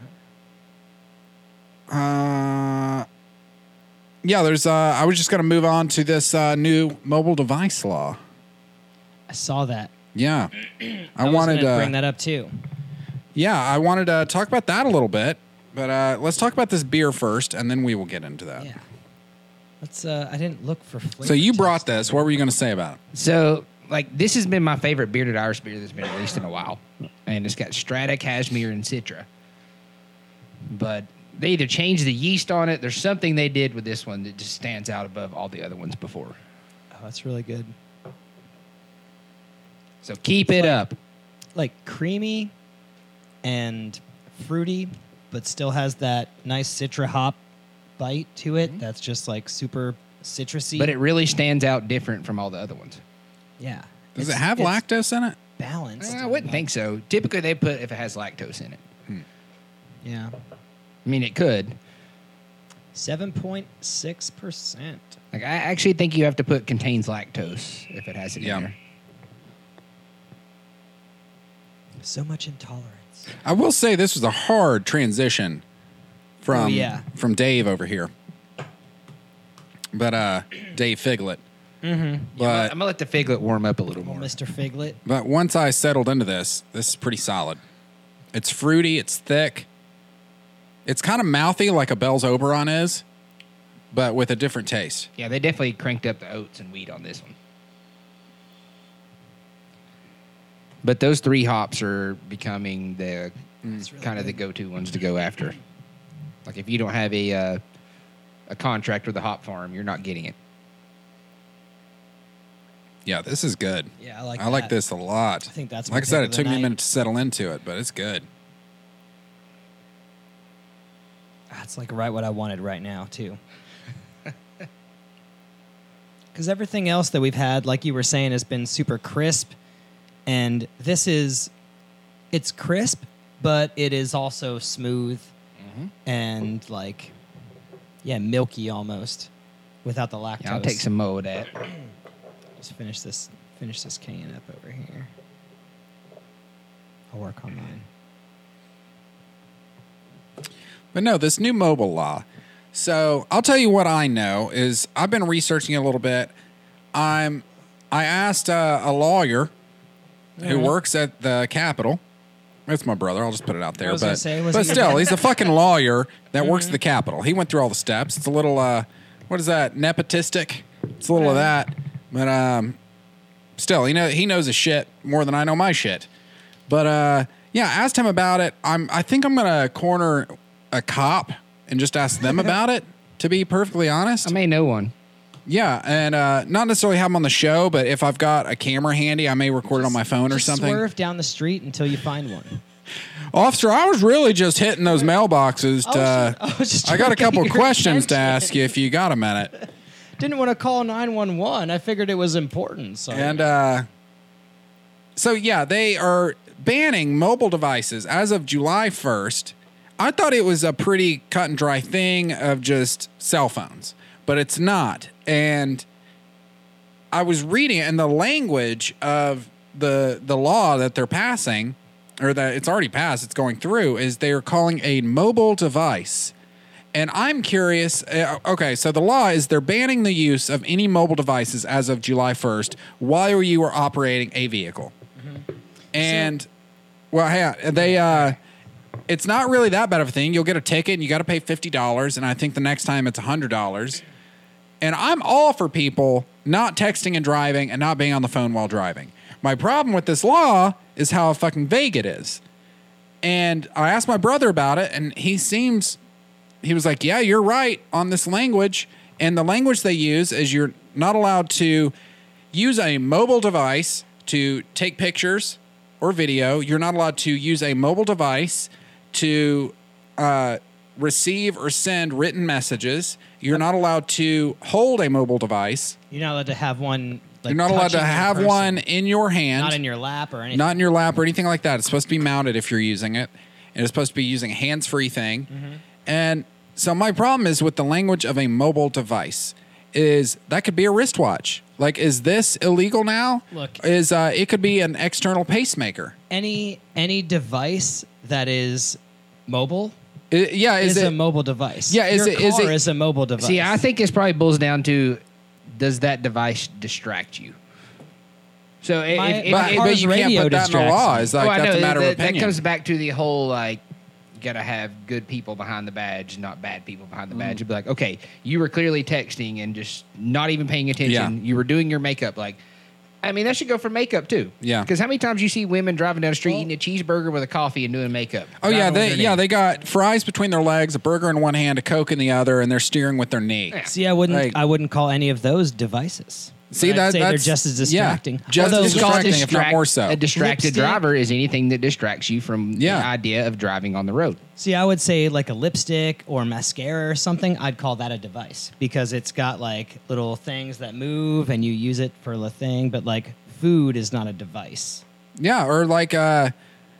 Uh, yeah, there's. Uh, I was just gonna move on to this uh, new mobile device law. I saw that. Yeah, I, I was wanted gonna to. bring that up too. Yeah, I wanted to talk about that a little bit, but uh, let's talk about this beer first, and then we will get into that. Yeah. Let's. Uh, I didn't look for flavor. So you brought text. this. What were you gonna say about it? So, like, this has been my favorite bearded Irish beer that's been released in a while. And it's got Strata, Cashmere, and Citra. But they either changed the yeast on it. There's something they did with this one that just stands out above all the other ones before. Oh, that's really good. So keep it up. Like creamy and fruity, but still has that nice citra hop bite to it. That's just like super citrusy. But it really stands out different from all the other ones. yeah. Does It's- it have it's lactose in it? Balanced. I wouldn't think so. Typically, they put if it has lactose in it. Yeah. I mean, it could. Seven point six percent. Like, I actually think you have to put contains lactose if it has it Yeah. in there. So much intolerance. I will say this was a hard transition from Oh, yeah. from Dave over here. But uh, Dave Figlet. Mm-hmm. But I'm gonna let the figlet warm up a little Well, more. Mister Figlet. But once I settled into this, this is pretty solid. It's fruity, it's thick. It's kind of mouthy like a Bell's Oberon is, but with a different taste. Yeah, they definitely cranked up the oats and wheat on this one. But those three hops are becoming the really kind of the good. go-to ones to go after. Like if you don't have a uh, a contract with a hop farm, you're not getting it. Yeah, this is good. Yeah, I like I like that. this a lot. I think that's my like I said, pick it of the took me a night. minute to settle into it, but it's good. That's like right what I wanted right now, too. Because everything else that we've had, like you were saying, has been super crisp. And this is, it's crisp, but it is also smooth and like, yeah, milky almost without the lactose. Yeah, I'll take some mo of that. Just finish this, finish this can up over here. I'll work on mine. But no, this new mobile law. So I'll tell you what I know is I've been researching a little bit. I'm I asked uh, a lawyer who Yeah. works at the Capitol, It's my brother. I'll just put it out there. I was but gonna say, was but it your still, dad? he's a fucking lawyer that works at the Capitol. He went through all the steps. It's a little, uh, what is that, nepotistic? It's a little of that. But um, still, you know, he knows his shit more than I know my shit. But uh, yeah, I asked him about it. I'm. I think I'm gonna corner a cop and just ask them about it. To be perfectly honest, I may know one. yeah, and uh, not necessarily have them on the show, but if I've got a camera handy, I may record it on my phone or Just something. Swerve down the street until you find one. Officer, I was really just hitting those mailboxes. To, uh, I was just I got a trying to couple get your questions to attention. ask you if you got a minute. Didn't want to call nine one one. I figured it was important. So And uh, so, yeah, they are banning mobile devices as of July first. I thought it was a pretty cut and dry thing of just cell phones, but it's not. And I was reading it, and the language of the the law that they're passing, or that it's already passed, it's going through, is they're calling a mobile device. And I'm curious. Uh, okay, so the law is they're banning the use of any mobile devices as of July first while you are operating a vehicle. Mm-hmm. And, well, hey, they, uh, it's not really that bad of a thing. You'll get a ticket and you got to pay fifty dollars. And I think the next time it's one hundred dollars. And I'm all for people not texting and driving and not being on the phone while driving. My problem with this law is how fucking vague it is. And I asked my brother about it, and he seems, he was like, yeah, you're right on this language. And the language they use is you're not allowed to use a mobile device to take pictures or video. You're not allowed to use a mobile device to uh, receive or send written messages. You're not allowed to hold a mobile device. you're not allowed to have one. Like, You're not allowed to touching your have person. one in your hand. Not in your lap or anything. Not in your lap or anything like that. It's supposed to be mounted if you're using it. And it's supposed to be using a hands-free thing. Mm-hmm. And so my problem is with the language of a mobile device is that could be a wristwatch. Like, is this illegal now? Look- Is uh, it could be an external pacemaker. any any device that is mobile I- yeah, is, is it a mobile device. Yeah, is Your it- is car it- is a mobile device. See, I think this probably boils down to, does that device distract you? So if, My- if, but, if- but car's you can't radio put that in the distracts law. me. It's like Oh, I that's know, a matter that, of opinion. That comes back to the whole, like, you got to have good people behind the badge, not bad people behind the badge. You'd be like, okay, you were clearly texting and just not even paying attention. Yeah. You were doing your makeup. Like, I mean, that should go for makeup, too. Yeah. Because how many times you see women driving down the street eating a cheeseburger with a coffee and doing makeup? Oh yeah, Driving with they their yeah knee. they got fries between their legs, a burger in one hand, a Coke in the other, and they're steering with their knee. Yeah. See, I wouldn't. Like- I wouldn't call any of those devices. See, I'd that- say they're that's- just as yeah, distracting. just Although as It's called distracting, if not distract- more so. A distracted Lipstick. driver is anything that distracts you from Yeah. the idea of driving on the road. See, I would say like a lipstick or mascara or something. I'd call that a device because it's got like little things that move and you use it for the thing. But like food is not a device. Yeah, or like uh,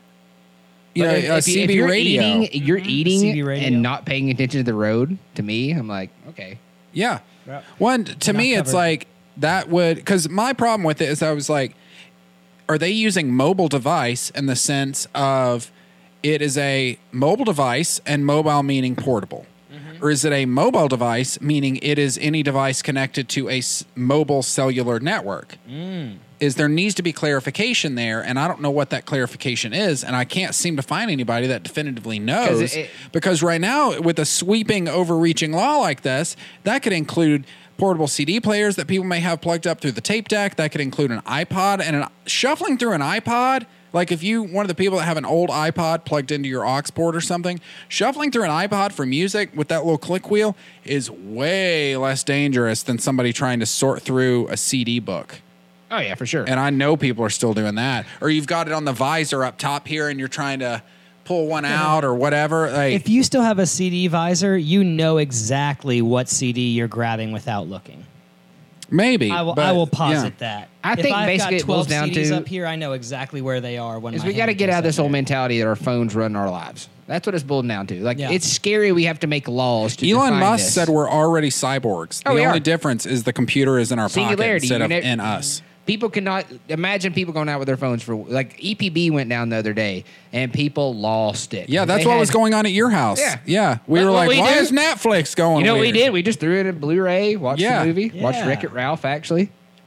you know, But if, a if you- C if B you're radio. eating, you're eating C B radio. and not paying attention to the road. To me, I'm like, okay. Yeah. Yep. One to Not me, it's covered. like that would because my problem with it is I was like, are they using mobile device in the sense of it is a mobile device and mobile meaning portable? Or is it a mobile device, meaning it is any device connected to a s- mobile cellular network? Is there needs to be clarification there, and I don't know what that clarification is, and I can't seem to find anybody that definitively knows. it- it- because right now, with a sweeping, overreaching law like this, that could include portable C D players that people may have plugged up through the tape deck. That could include an iPod and an, shuffling through an iPod. Like if you one of the people that have an old iPod plugged into your aux port or something, shuffling through an iPod for music with that little click wheel is way less dangerous than somebody trying to sort through a C D book. Oh yeah, for sure. And I know people are still doing that. Or you've got it on the visor up top here and you're trying to pull one out or whatever. Like, If you still have a C D visor, you know exactly what C D you're grabbing without looking. maybe. I will. but, I will yeah. posit that. I if think I've basically got it boils twelve down C Ds to- up here. I know exactly where they are when is my we got to hand get goes out of up this whole there. mentality that our phones run our lives. That's what it's boiled down to. Like Yeah. it's scary. We have to make laws to Elon define Musk this. said we're already cyborgs. The Oh, we only are. difference is the computer is in our pocket Singularity. instead You of ne- in us. People cannot imagine people going out with their phones for like E P B went down the other day and people lost it. Yeah, that's They what had- was going on at your house. Yeah. Yeah. We What- were what like, we why do- is Netflix going You know what we weird? did? We just threw it in Blu-ray, watched Yeah. the movie, watched Yeah. Wreck-It Ralph. Actually,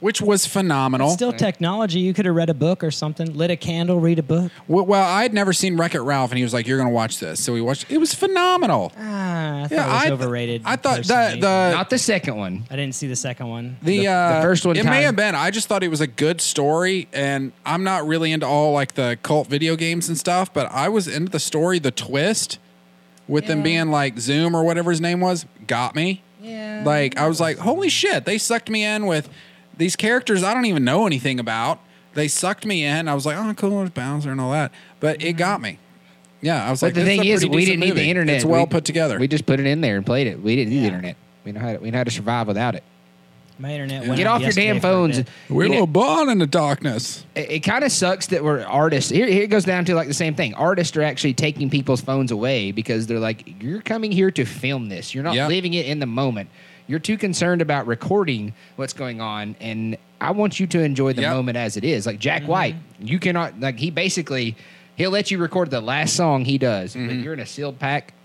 which was phenomenal. Still technology. You could have read a book or something. Lit a candle, read a book. Well, well, I had never seen Wreck-It Ralph, and he was like, "You're going to watch this." So we watched. It was phenomenal. Ah, I thought Yeah, it was I- overrated. I thought personally. that the Not the second one. I didn't see the second one. the, the- uh, the first one It may time- have been. I just thought it was a good story, and I'm not really into all like the cult video games and stuff, but I was into the story. The twist with them Yeah. being like Zoom or whatever his name was got me. Yeah. Like I was like, holy shit! They sucked me in with these characters I don't even know anything about. They sucked me in. I was like, oh, cool, it's Bowser and all that, but it got me. Yeah, I was But like, the this thing a is, pretty we decent didn't need movie. the internet. It's well We- put together. We just put it in there and played it. We didn't need the Yeah. internet. We know how to, we know how to survive without it. My internet went Get out off your yesterday damn for a phones. bit. We're You know, a little born in the darkness. it it kind of sucks that we're artists. Here, here it goes down to like the same thing. Artists are actually taking people's phones away because they're like, you're coming here to film this. You're not Yep. living it in the moment. You're too concerned about recording what's going on, and I want you to enjoy the Yep. moment as it is. Like Jack Mm-hmm. White, you cannot like he basically he'll let you record the last song he does, Mm-hmm. but you're in a sealed pack.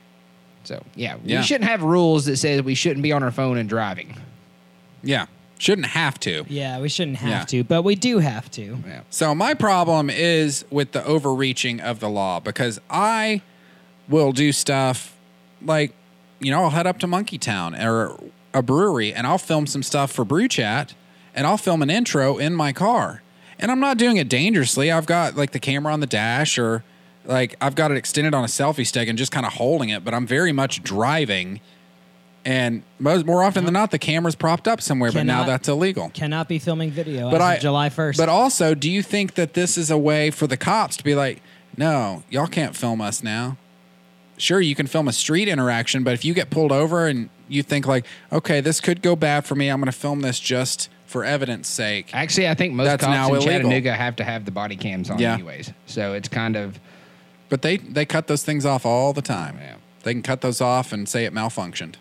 So yeah, Yeah. we shouldn't have rules that says we shouldn't be on our phone and driving. Yeah, shouldn't have to. Yeah, we shouldn't have Yeah. to, but we do have to. Yeah. So my problem is with the overreaching of the law because I will do stuff like, you know, I'll head up to Monkey Town or a brewery and I'll film some stuff for Brew Chat and I'll film an intro in my car. And I'm not doing it dangerously. I've got like the camera on the dash or like I've got it extended on a selfie stick and just kind of holding it, but I'm very much driving. And most, more often than not, the camera's propped up somewhere, but now Cannot- that's illegal. Cannot be filming video But as I of July first. But also, do you think that this is a way for the cops to be like, no, y'all can't film us now? Sure, you can film a street interaction, but if you get pulled over and you think like, okay, this could go bad for me, I'm going to film this just for evidence sake. Actually, I think most That's cops now in illegal. Chattanooga have to have the body cams on Yeah. anyways. So it's kind of But they they cut those things off all the time. Yeah. They can cut those off and say it malfunctioned.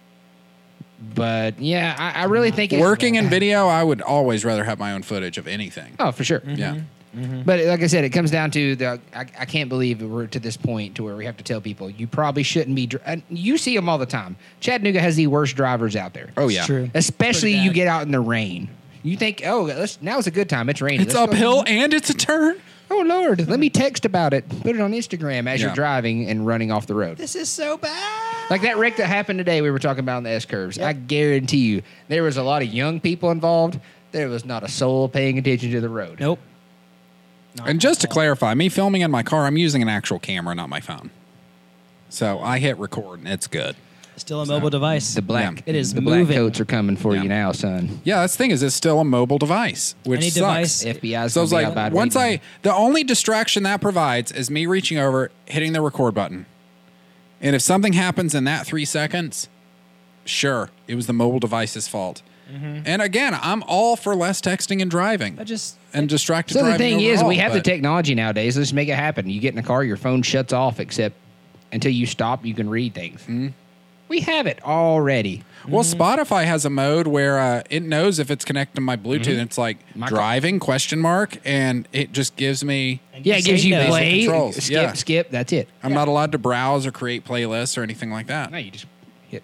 But yeah, I, I really think it's, Working in video, I would always rather have my own footage of anything. Oh, for sure. Yeah. But like I said, it comes down to the. I, I can't believe we're to this point to where we have to tell people you probably shouldn't be. dri- and You see them all the time. Chattanooga has the worst drivers out there. Oh It's yeah. true. Especially Pretty you bad. get out in the rain. You think, oh, let's, now it's a good time. It's raining. It's Let's go- uphill and it's a turn. Oh Lord, let me text about it. Put it on Instagram as Yeah. you're driving and running off the road. This is so bad. Like that wreck that happened today, we were talking about in the S curves. I guarantee you, there was a lot of young people involved. There was not a soul paying attention to the road. Nope. Not And just to at all. clarify, me filming in my car, I'm using an actual camera, not my phone. So I hit record and it's good. Still a mobile device. The black, Yeah. It is the black moving. coats are coming for Yeah. you now, son. Yeah, that's the thing is it's still a mobile device, which Any sucks. device- F B I's So it's gonna be like out bad once waiting. I, the only distraction that provides is me reaching over, hitting the record button. And if something happens in that three seconds, sure, it was the mobile device's fault. And again, I'm all for less texting and driving I just and distracted So the driving thing is, overall, we have the but- technology nowadays. Let's make it happen. You get in the car, your phone shuts off, except until you stop, you can read things. Mm-hmm. We have it already. Well, Spotify has a mode where uh, it knows if it's connected to my Bluetooth. And it's like My car- driving question mark, and it just gives me. and Yeah, it gives say you no. play, controls, skip, yeah. skip. That's it. I'm not allowed to browse or create playlists or anything like that. No, you just hit.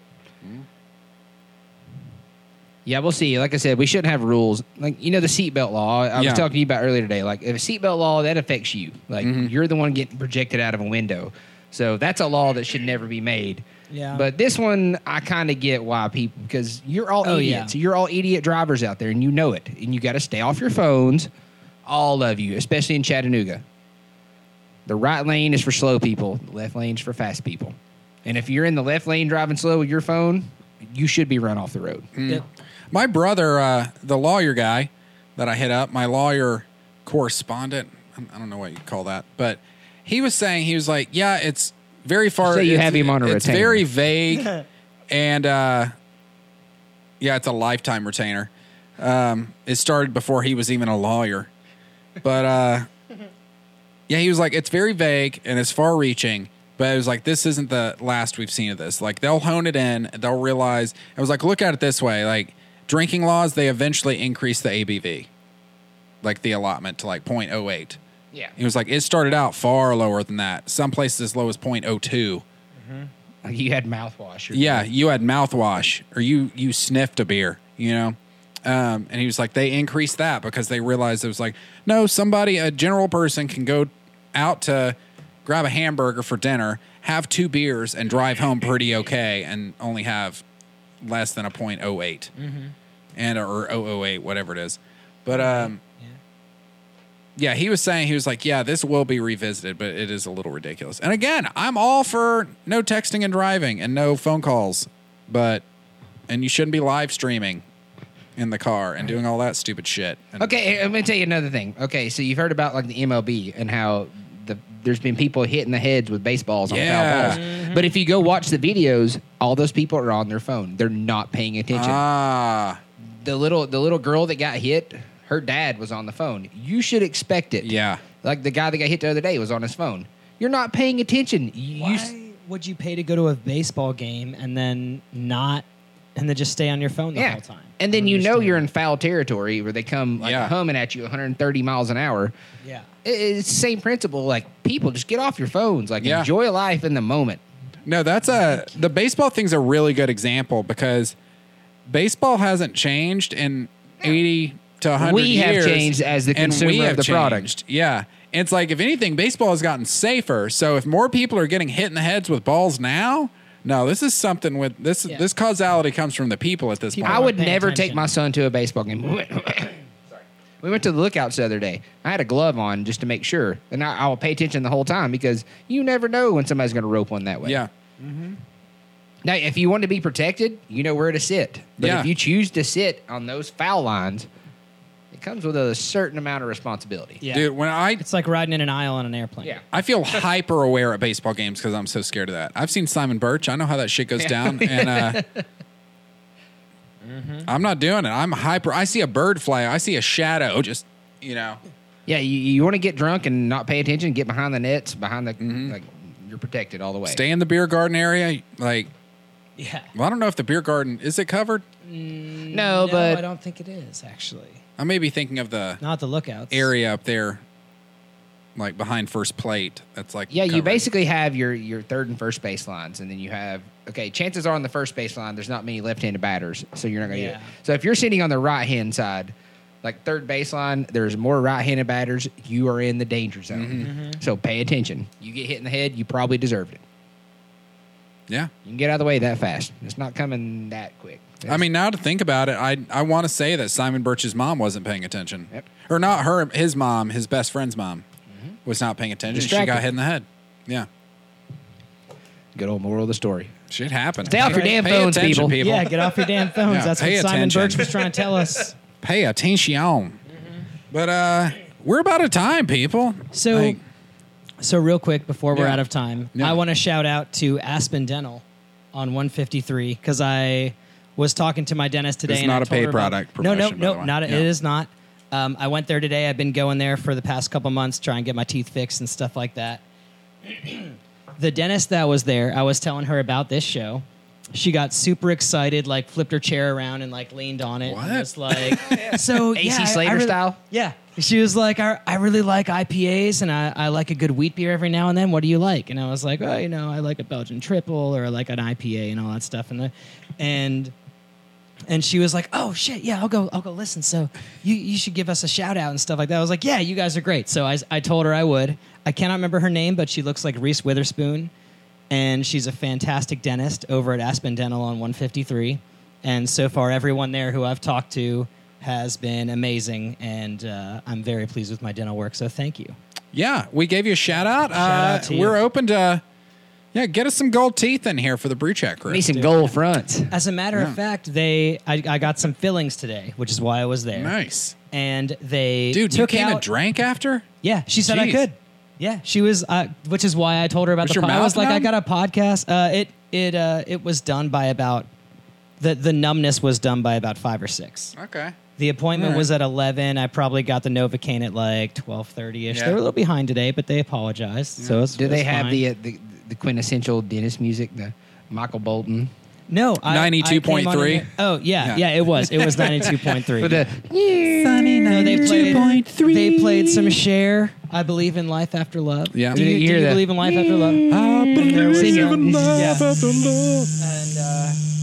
Yeah, we'll see. Like I said, we shouldn't have rules. Like, you know, the seatbelt law I was Yeah. talking to you about earlier today. Like, if a seatbelt law, that affects you. Like, Mm-hmm. you're the one getting projected out of a window. So that's a law that should never be made. Yeah. But this one, I kind of get why people, because you're all Oh, idiots. yeah. You're all idiot drivers out there, and you know it. And you got to stay off your phones, all of you, especially in Chattanooga. The right lane is for slow people. The left lane is for fast people. And if you're in the left lane driving slow with your phone, you should be run off the road. Yep. My brother, uh, the lawyer guy that I hit up, my lawyer correspondent, I don't know what you call that, but he was saying, he was like, yeah, it's very far. Say you it's- have him on a It's retainer. very vague. and uh, yeah, it's a lifetime retainer. Um, it started before he was even a lawyer. But uh, yeah, he was like, it's very vague and it's far reaching. But it was like, this isn't the last we've seen of this. Like, they'll hone it in. They'll realize. I was like, look at it this way. Like, drinking laws, they eventually increase the A B V. Like, the allotment to, like, point oh eight. Yeah. He was like, it started out far lower than that. Some places as low as point oh two. Like you had mouthwash. Or Yeah, you had mouthwash. Or you, you sniffed a beer, you know? Um, and he was like, they increased that because they realized it was like, no, somebody, a general person can go out to grab a hamburger for dinner, have two beers, and drive home pretty okay, and only have less than a point oh eight, Mm-hmm. and or oh oh eight, whatever it is. But um, yeah, he was saying, he was like, yeah, this will be revisited, but it is a little ridiculous. And again, I'm all for no texting and driving and no phone calls, but and you shouldn't be live streaming in the car and doing all that stupid shit. And Okay, I'm gonna tell you another thing. Okay, so you've heard about like the M L B and how the there's been people hitting the heads with baseballs on Yeah. foul balls. But if you go watch the videos, all those people are on their phone. They're not paying attention. Ah, the little the little girl that got hit, her dad was on the phone. You should expect it. yeah. Like the guy that got hit the other day was on his phone. You're not paying attention. You, Why you s- would you pay to go to a baseball game and then not, and then just stay on your phone the yeah. whole time? And then I you know understand. you're in foul territory where they come like Yeah. humming at you one hundred thirty miles an hour. Yeah. It- It's the same principle. Like people just get off your phones. Like Yeah. enjoy life in the moment. No, that's a the baseball thing's a really good example because baseball hasn't changed in eighty to one hundred We years. have changed as the and consumer we of have the product. changed. Yeah. It's like, if anything, baseball has gotten safer. So if more people are getting hit in the heads with balls now, no, this is something with this. Yeah. This causality comes from the people at this People point. I would paying never attention. take my son to a baseball game. We went, sorry. We went to the Lookouts the other day. I had a glove on just to make sure, and I, I will pay attention the whole time because you never know when somebody's going to rope one that way. Yeah. Now, if you want to be protected, you know where to sit. But Yeah. if you choose to sit on those foul lines, it comes with a certain amount of responsibility. Yeah. Dude, when I It's like riding in an aisle on an airplane. Yeah. I feel hyper aware at baseball games because I'm so scared of that. I've seen Simon Birch. I know how that shit goes down, and uh, I'm not doing it. I'm hyper. I see a bird fly. I see a shadow. Just you know. Yeah, you, you want to get drunk and not pay attention, get behind the nets, behind the, like, you're protected all the way. Stay in the beer garden area. Like, Yeah. well, I don't know if the beer garden is it covered. No, No, but I don't think it is actually. I may be thinking of the Not the Lookouts. area up there, like behind first plate. That's like yeah, you covered. basically have your, your third and first base lines, and then you have, okay, chances are on the first base line, there's not many left-handed batters, so you're not going to Yeah. get it. So if you're sitting on the right-hand side, like third baseline, there's more right-handed batters, you are in the danger zone. Mm-hmm. So pay attention. You get hit in the head, you probably deserved it. Yeah. You can get out of the way that fast. It's not coming that quick. I mean, now to think about it, I I want to say that Simon Birch's mom wasn't paying attention, Yep. or not her, his mom, his best friend's mom, was not paying attention. She Distracted. got hit in the head. Yeah, good old moral of the story. shit happened. Stay off your damn Pay phones, attention, people. Yeah, get off your damn phones. Yeah, That's pay what Simon attention. Birch was trying to tell us. Pay attention. But uh, we're about out of time, people. So, Like, so real quick before we're Yeah. out of time, Yeah. I want to shout out to Aspen Dental on one fifty-three because I was talking to my dentist today. It's and not I a told paid her about- product No, no, promotion, by no, the way. not a, Yeah. it is not. Um, I went there today. I've been going there for the past couple months, trying to get my teeth fixed and stuff like that. The dentist that was there, I was telling her about this show. She got super excited, like flipped her chair around and like leaned on it. What? And was like, so A C yeah, I- I Slater really- style? Yeah. She was like, I, I really like I P As and I, I like a good wheat beer every now and then. What do you like? And I was like, oh, you know, I like a Belgian triple or like an I P A and all that stuff. And the, and and she was like, oh shit, yeah, I'll go, I'll go listen. So you, you should give us a shout out and stuff like that. I was like, yeah, you guys are great. So I, I told her I would. I cannot remember her name, but she looks like Reese Witherspoon. And she's a fantastic dentist over at Aspen Dental on one fifty-three. And so far, everyone there who I've talked to has been amazing, and uh, I'm very pleased with my dental work. So thank you. yeah, we gave you a shout out. uh, out to you. We're open to, yeah, get us some gold teeth in here for the Brew Chat crew. Need some gold fronts. As a matter Yeah. of fact, they I, I got some fillings today, which is why I was there. Nice, And they dude. You took came out. and drank after. Yeah, she said I Jeez. could. Yeah, she was, uh, which is why I told her about Was the. your Po- I mouth was like, I numb? got a podcast. Uh, it it uh, it was done by about the the numbness was done by about five or six. Okay. The appointment All right. was at eleven. I probably got the Novocaine at like twelve thirty ish. Yeah. They were a little behind today, but they apologized. So it's, Do they it's have fine. the, uh, the the quintessential dentist music, the Michael Bolton? no I- I ninety-two point three? came on in- Oh yeah, Yeah. yeah, it was. It was ninety two point three. For the No, they played. They played some Cher. I believe in life after love. Yeah. Do you, Did you do hear you that? believe in life after love? I there was believe some- in love yeah. after love. And uh,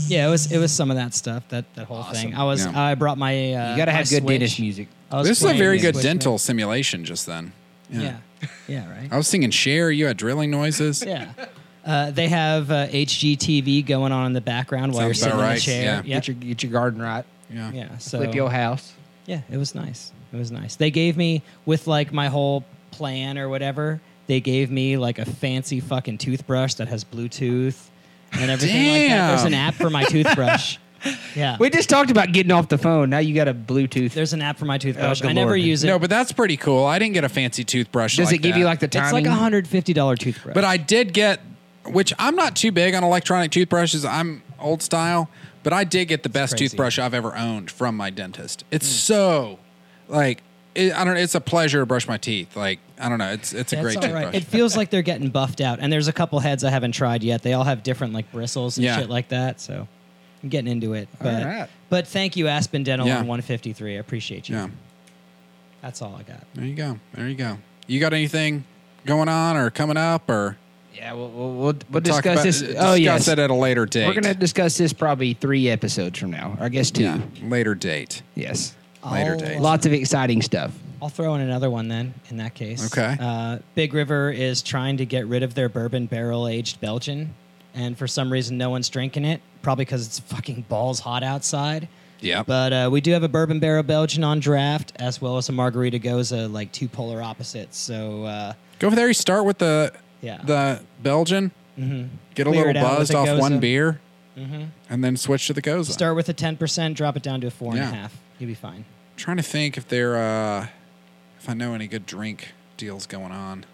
Yeah, it was it was some of that stuff. That that whole thing. I was Yeah. I brought my. Uh, You got to my have good Switch. dentist music. I was This is a playing very the good Switch dental game. simulation just then. Yeah, yeah, right. I was singing Cher. You had drilling noises. Yeah. Uh, they have uh, H G T V going on in the background while Sounds you're sitting about in right, the chair. yeah. Yep. Get your get your garden right. Yeah. Yeah. So Flip your house. yeah, it was nice. It was nice. They gave me with like my whole plan or whatever. They gave me like a fancy fucking toothbrush that has Bluetooth and everything like that. There's an Damn. app for my toothbrush. Yeah. We just talked about getting off the phone. Now you got a Bluetooth. There's an app for my toothbrush. Oh, good I never Lord. use it. No, but that's pretty cool. I didn't get a fancy toothbrush. Does like it give that. you like the it's timing? like a one hundred fifty dollars toothbrush. But I did get, which I'm not too big on electronic toothbrushes. I'm old style, but I did get the best crazy. toothbrush I've ever owned from my dentist. It's so, like, it, I don't know. It's a pleasure to brush my teeth. Like, I don't know. It's it's a That's great all toothbrush. right. It feels like they're getting buffed out. And there's a couple heads I haven't tried yet. They all have different like bristles and Yeah. shit like that. So I'm getting into it. But, right. but thank you, Aspen Dental Yeah. on one fifty-three. I appreciate you. Yeah. That's all I got. There you go. There you go. You got anything going on or coming up or Yeah, we'll we'll, we'll, we'll talk discuss about, this. discuss Oh yes, it at a later date? we're gonna discuss this probably three episodes from now. Or I guess two. yeah, later date. Yes, Later I'll, date. lots of exciting stuff. I'll throw in another one then, in that case. Okay. Uh, Big River is trying to get rid of their bourbon barrel aged Belgian. And for some reason, no one's drinking it. Probably because it's fucking balls hot outside. Yep. But uh, we do have a bourbon barrel Belgian on draft, as well as a margarita Goza, like two polar opposites. So, uh, Go over there. You start with the yeah. the Belgian. Mhm. Get a Clear little it out with buzzed the off Goza. one beer, Mhm. and then switch to the Goza. Start with a ten percent, drop it down to a four and a Yeah. half. You'll be fine. Trying to think if there, uh, if I know any good drink deals going on.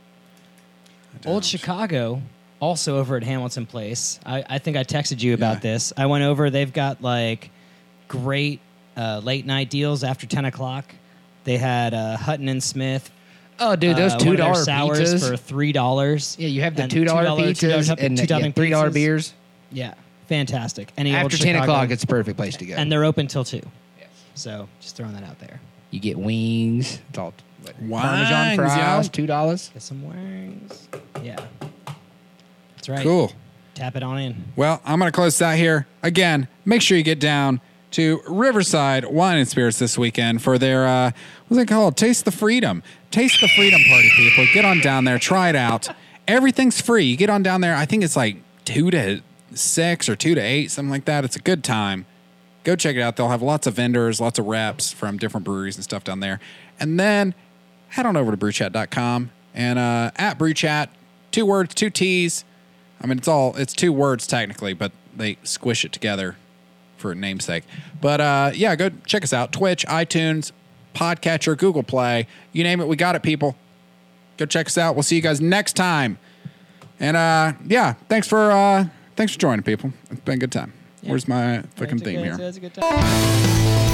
I Old don't. Chicago, also over at Hamilton Place. I, I think I texted you about Yeah. this. I went over. They've got like great uh, late night deals after ten o'clock. They had uh, Hutton and Smith. Oh, dude, those uh, two one of their dollar sours pizzas for three dollars. Yeah, you have the and two dollar two dollar pizzas two and two yeah, topping three dollar pizzas. beers. Yeah, fantastic. Any old After ten Chicago- o'clock, it's a perfect place to go. and they're open till two. So just throwing that out there. you get wings. It's all what, Wings, Parmesan fries, yo. two dollars. Get some wings. Yeah, that's right. Cool. Tap it on in. Well, I'm going to close that here. Again, make sure you get down to Riverside Wine and Spirits this weekend for their, uh, what's it called? Taste the Freedom. Taste the Freedom party, people. Get on down there. Try it out. Everything's free. You get on down there. I think it's like two to six or two to eight, something like that. It's a good time. Go check it out. They'll have lots of vendors, lots of reps from different breweries and stuff down there. And then head on over to brew chat dot com and uh, at BrewChat, two words, two T's. I mean, it's all, it's two words technically, but they squish it together for a namesake. But uh, yeah, go check us out. Twitch, iTunes, Podcatcher, Google Play, you name it, we got it, people. Go check us out. We'll see you guys next time. And uh, yeah, thanks for uh, thanks for joining, people. It's been a good time. Where's my fucking It's a theme good- here? It's a good time.